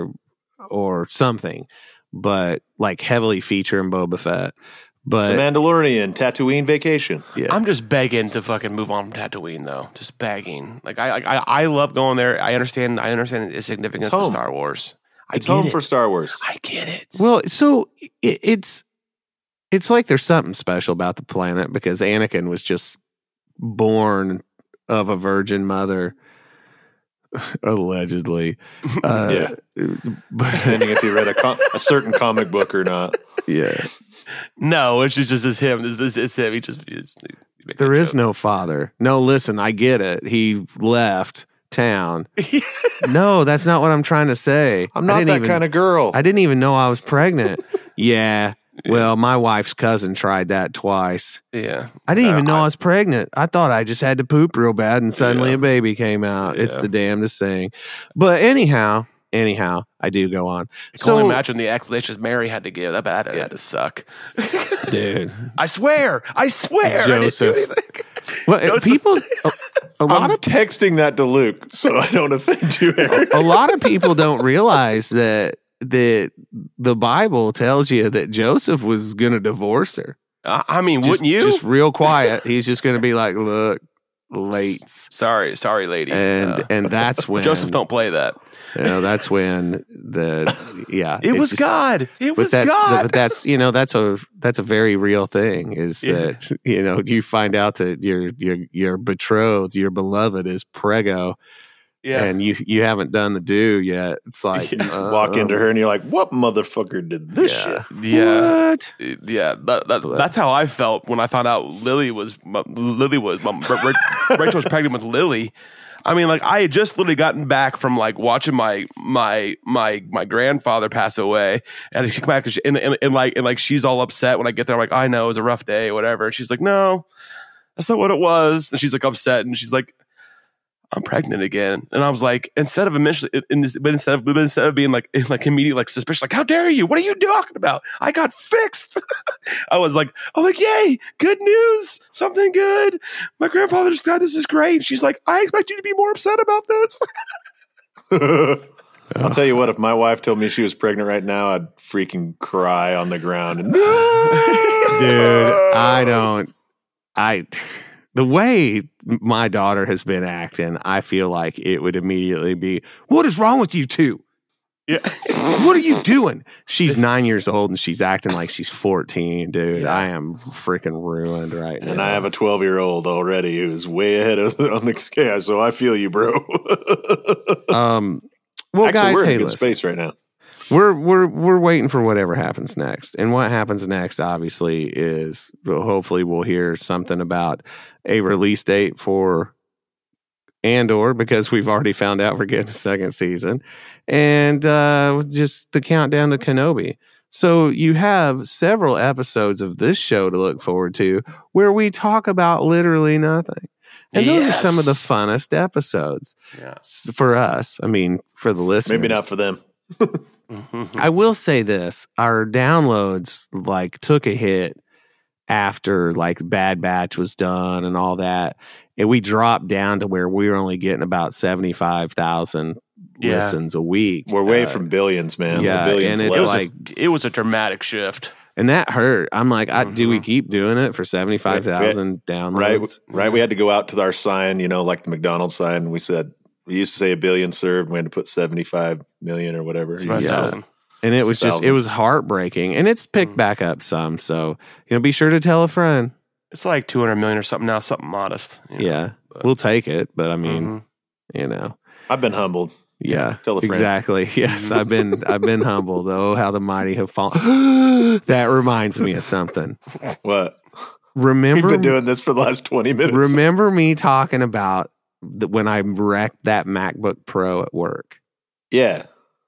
C: or something, but like heavily featuring Boba Fett. But
E: The Mandalorian, Tatooine Vacation.
C: Yeah.
D: I'm just begging to fucking move on from Tatooine, though. Just begging. Like I love going there. I understand its significance to Star Wars.
E: It's home for Star Wars.
D: I get it.
C: Well, so it's like there's something special about the planet because Anakin was just born of a virgin mother, allegedly.
E: Yeah. Depending if you read a certain comic book or not.
C: Yeah.
D: No, it's him. It's him.
C: There is no father. No, listen, I get it. He left town. No, that's not what I'm trying to say.
E: I'm not that kind of girl.
C: I didn't even know I was pregnant. Yeah. Well, my wife's cousin tried that twice.
D: Yeah.
C: I didn't even know I was pregnant. I thought I just had to poop real bad and suddenly a baby came out.
D: Yeah.
C: It's the damnedest thing. But anyhow, I do go on.
D: I can only imagine the explanations Mary had to give. That had to suck.
C: Dude.
D: I swear.
C: Joseph. Well, people...
E: I'm texting that to Luke so I don't offend you, Eric.
C: A lot of people don't realize that the Bible tells you that Joseph was going to divorce her.
D: I mean, wouldn't you?
C: Just real quiet. He's just going to be like, look, late.
D: Sorry, lady.
C: And that's when
D: Joseph don't play that.
C: That's when
D: it was God. It was God.
C: But that's that's a very real thing. Is that you find out that your betrothed, your beloved, is preggo. Yeah. And you haven't done the do yet. It's like
E: walk into her and you're like, what motherfucker did this shit?
D: Yeah. What? Yeah. That's how I felt when I found out Rachel was pregnant with Lily. I mean, like I had just literally gotten back from like watching my grandfather pass away, and she come back and she's all upset when I get there. I'm like, I know it was a rough day, or whatever. And she's like, no, that's not what it was. And she's like upset, and she's like, I'm pregnant again. And I was like, instead of being like immediately like suspicious, like, how dare you? What are you talking about? I got fixed. I'm like, yay, good news. Something good. My grandfather just died. This is great. She's like, I expect you to be more upset about this.
E: I'll tell you what, if my wife told me she was pregnant right now, I'd freaking cry on the ground. And,
C: dude, the way my daughter has been acting, I feel like it would immediately be, what is wrong with you two? Yeah. What are you doing? She's 9 years old and she's acting like she's 14, dude. Yeah. I am freaking ruined right now.
E: And I have a 12-year-old already who's way ahead on the scale, so I feel you, bro.
C: Well, actually, guys,
E: we're in good space right now.
C: We're waiting for whatever happens next. And what happens next, obviously, is hopefully we'll hear something about a release date for Andor, because we've already found out we're getting a second season, and just the countdown to Kenobi. So you have several episodes of this show to look forward to where we talk about literally nothing. And those are some of the funnest episodes for us. I mean, for the listeners.
E: Maybe not for them.
C: I will say this: our downloads took a hit after Bad Batch was done and all that, and we dropped down to where we were only getting about 75,000 listens a week.
E: We're way from billions, man.
C: Yeah,
E: the billions
C: and
D: it's it was a dramatic shift,
C: and that hurt. I'm like, do we keep doing it for 75,000 downloads?
E: Right. We had to go out to our sign, like the McDonald's sign. We said. We used to say 1 billion served. We had to put 75 million or whatever.
C: And it was it was heartbreaking. And it's picked back up some. So, be sure to tell a friend.
D: It's like 200 million or something now, something modest.
C: Yeah.
D: But,
C: We'll take it, but I mean, you know.
E: I've been humbled.
C: Yeah,
E: Tell a friend.
C: exactly. Yes, I've been humbled. Oh, how the mighty have fallen. That reminds me of something.
E: What?
C: Remember,
E: We've been doing this for the last 20 minutes.
C: Remember me talking about when I wrecked that MacBook Pro at work?
E: Yeah.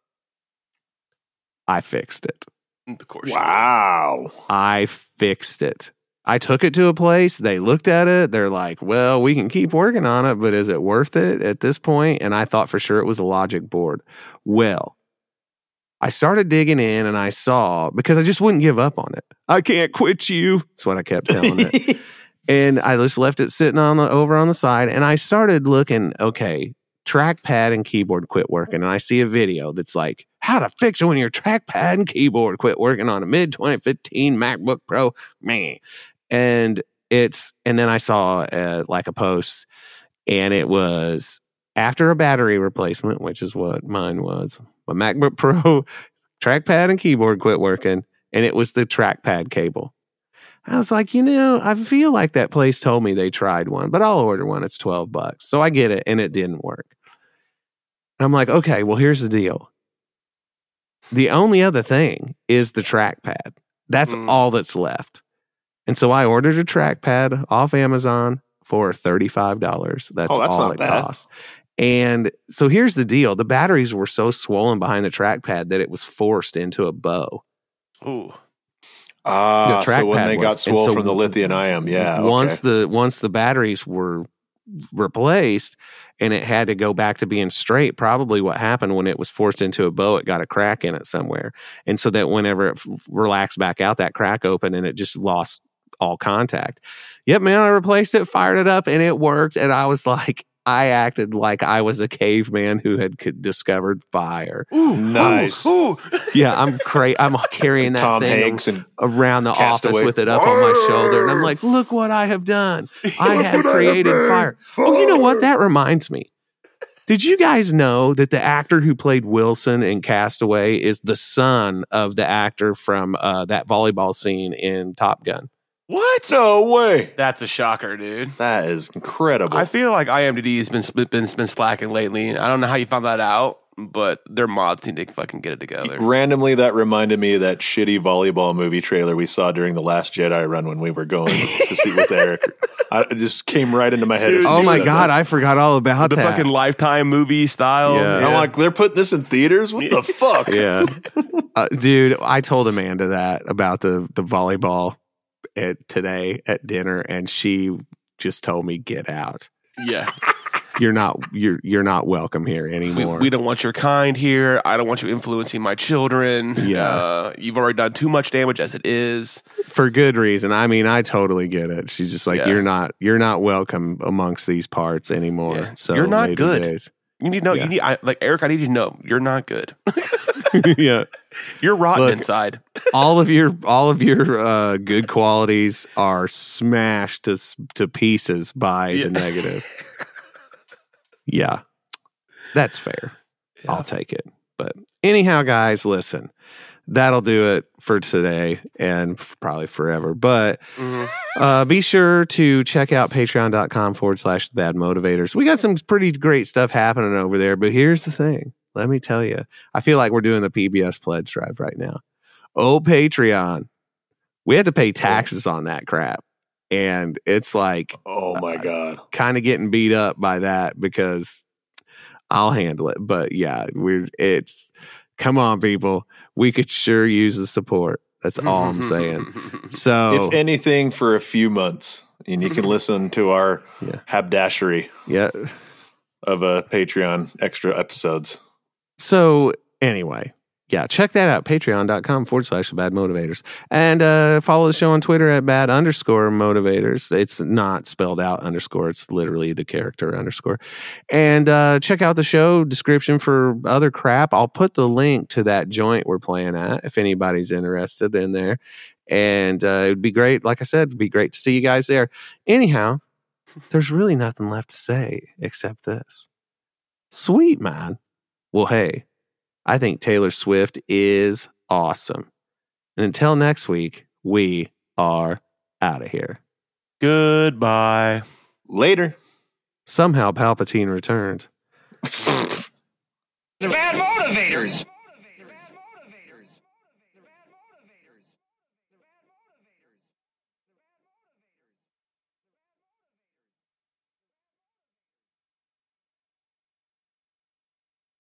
C: I fixed it.
D: Of course.
E: Wow.
C: I fixed it. I took it to a place. They looked at it. They're like, well, we can keep working on it, but is it worth it at this point? And I thought for sure it was a logic board. Well, I started digging in and I saw, because I just wouldn't give up on it. I can't quit you. That's what I kept telling it. And I just left it sitting over on the side. And I started looking, okay, trackpad and keyboard quit working. And I see a video that's like, how to fix it when your trackpad and keyboard quit working on a mid-2015 MacBook Pro. Man. And then I saw like a post, and it was after a battery replacement, which is what mine was. My MacBook Pro trackpad and keyboard quit working, and it was the trackpad cable. I was like, I feel like that place told me they tried one, but I'll order one. It's $12. So I get it, and it didn't work. And I'm like, okay, well, here's the deal. The only other thing is the trackpad. That's all that's left. And so I ordered a trackpad off Amazon for $35. That's all it cost. And so here's the deal. The batteries were so swollen behind the trackpad that it was forced into a bow.
D: Ooh.
E: So when they got swole from the lithium ion,
C: Once the batteries were replaced and it had to go back to being straight, probably what happened when it was forced into a bow, it got a crack in it somewhere. And so that whenever it relaxed back out, that crack opened and it just lost all contact. Yep, man, I replaced it, fired it up, and it worked. And I was like, I acted like I was a caveman who had discovered fire.
E: Ooh, nice.
C: Ooh. Yeah, I'm carrying that
E: Tom
C: thing
E: Hanks and
C: around the
E: Castaway.
C: office with it up on my shoulder. And I'm like, look what I have done. I have created fire. Oh, you know what? That reminds me. Did you guys know that the actor who played Wilson in Castaway is the son of the actor from that volleyball scene in Top Gun?
D: What?
E: No way.
D: That's a shocker, dude.
E: That is incredible.
D: I feel like IMDb has been slacking lately. I don't know how you found that out, but their mods need to fucking get it together.
E: Randomly, that reminded me of that shitty volleyball movie trailer we saw during the Last Jedi run when we were going to see with Eric. It just came right into my head.
C: Oh my God, I forgot all about
D: the
C: that.
D: fucking Lifetime movie style.
C: Yeah.
E: I'm like, they're putting this in theaters? What the fuck?
C: Yeah. Dude, I told Amanda that about the volleyball today at dinner, and she just told me, get out.
D: Yeah.
C: You're not welcome here anymore.
D: We don't want your kind here. I don't want you influencing my children.
C: Yeah.
D: You've already done too much damage as it is.
C: For good reason. I mean, I totally get it. She's just like, you're not welcome amongst these parts anymore.
D: Yeah.
C: So
D: you're not good.
C: Days.
D: You need to know. Eric, I need you to know you're not good.
C: Yeah.
D: You're rotten inside.
C: all of your good qualities are smashed to pieces by the negative. Yeah. That's fair. Yeah. I'll take it. But anyhow, guys, listen. That'll do it for today and probably forever. But be sure to check out patreon.com/bad motivators. We got some pretty great stuff happening over there. But here's the thing. Let me tell you. I feel like we're doing the PBS pledge drive right now. Oh, Patreon. We had to pay taxes on that crap. And it's like,
E: oh my God,
C: kind of getting beat up by that because I'll handle it. But yeah, come on, people. We could sure use the support. That's all I'm saying. So,
E: if anything, for a few months, and you can listen to our habdashery of a Patreon extra episodes.
C: So anyway, yeah, check that out. Patreon.com/bad motivators. And follow the show on Twitter at @bad_motivators. It's not spelled out _ It's literally the character _. And check out the show description for other crap. I'll put the link to that joint we're playing at if anybody's interested in there. And it'd be great. Like I said, it'd be great to see you guys there. Anyhow, there's really nothing left to say except this. Sweet, man. Well, hey. I think Taylor Swift is awesome. And until next week, we are out of here.
D: Goodbye.
E: Later.
C: Somehow Palpatine returned.
A: The bad motivators.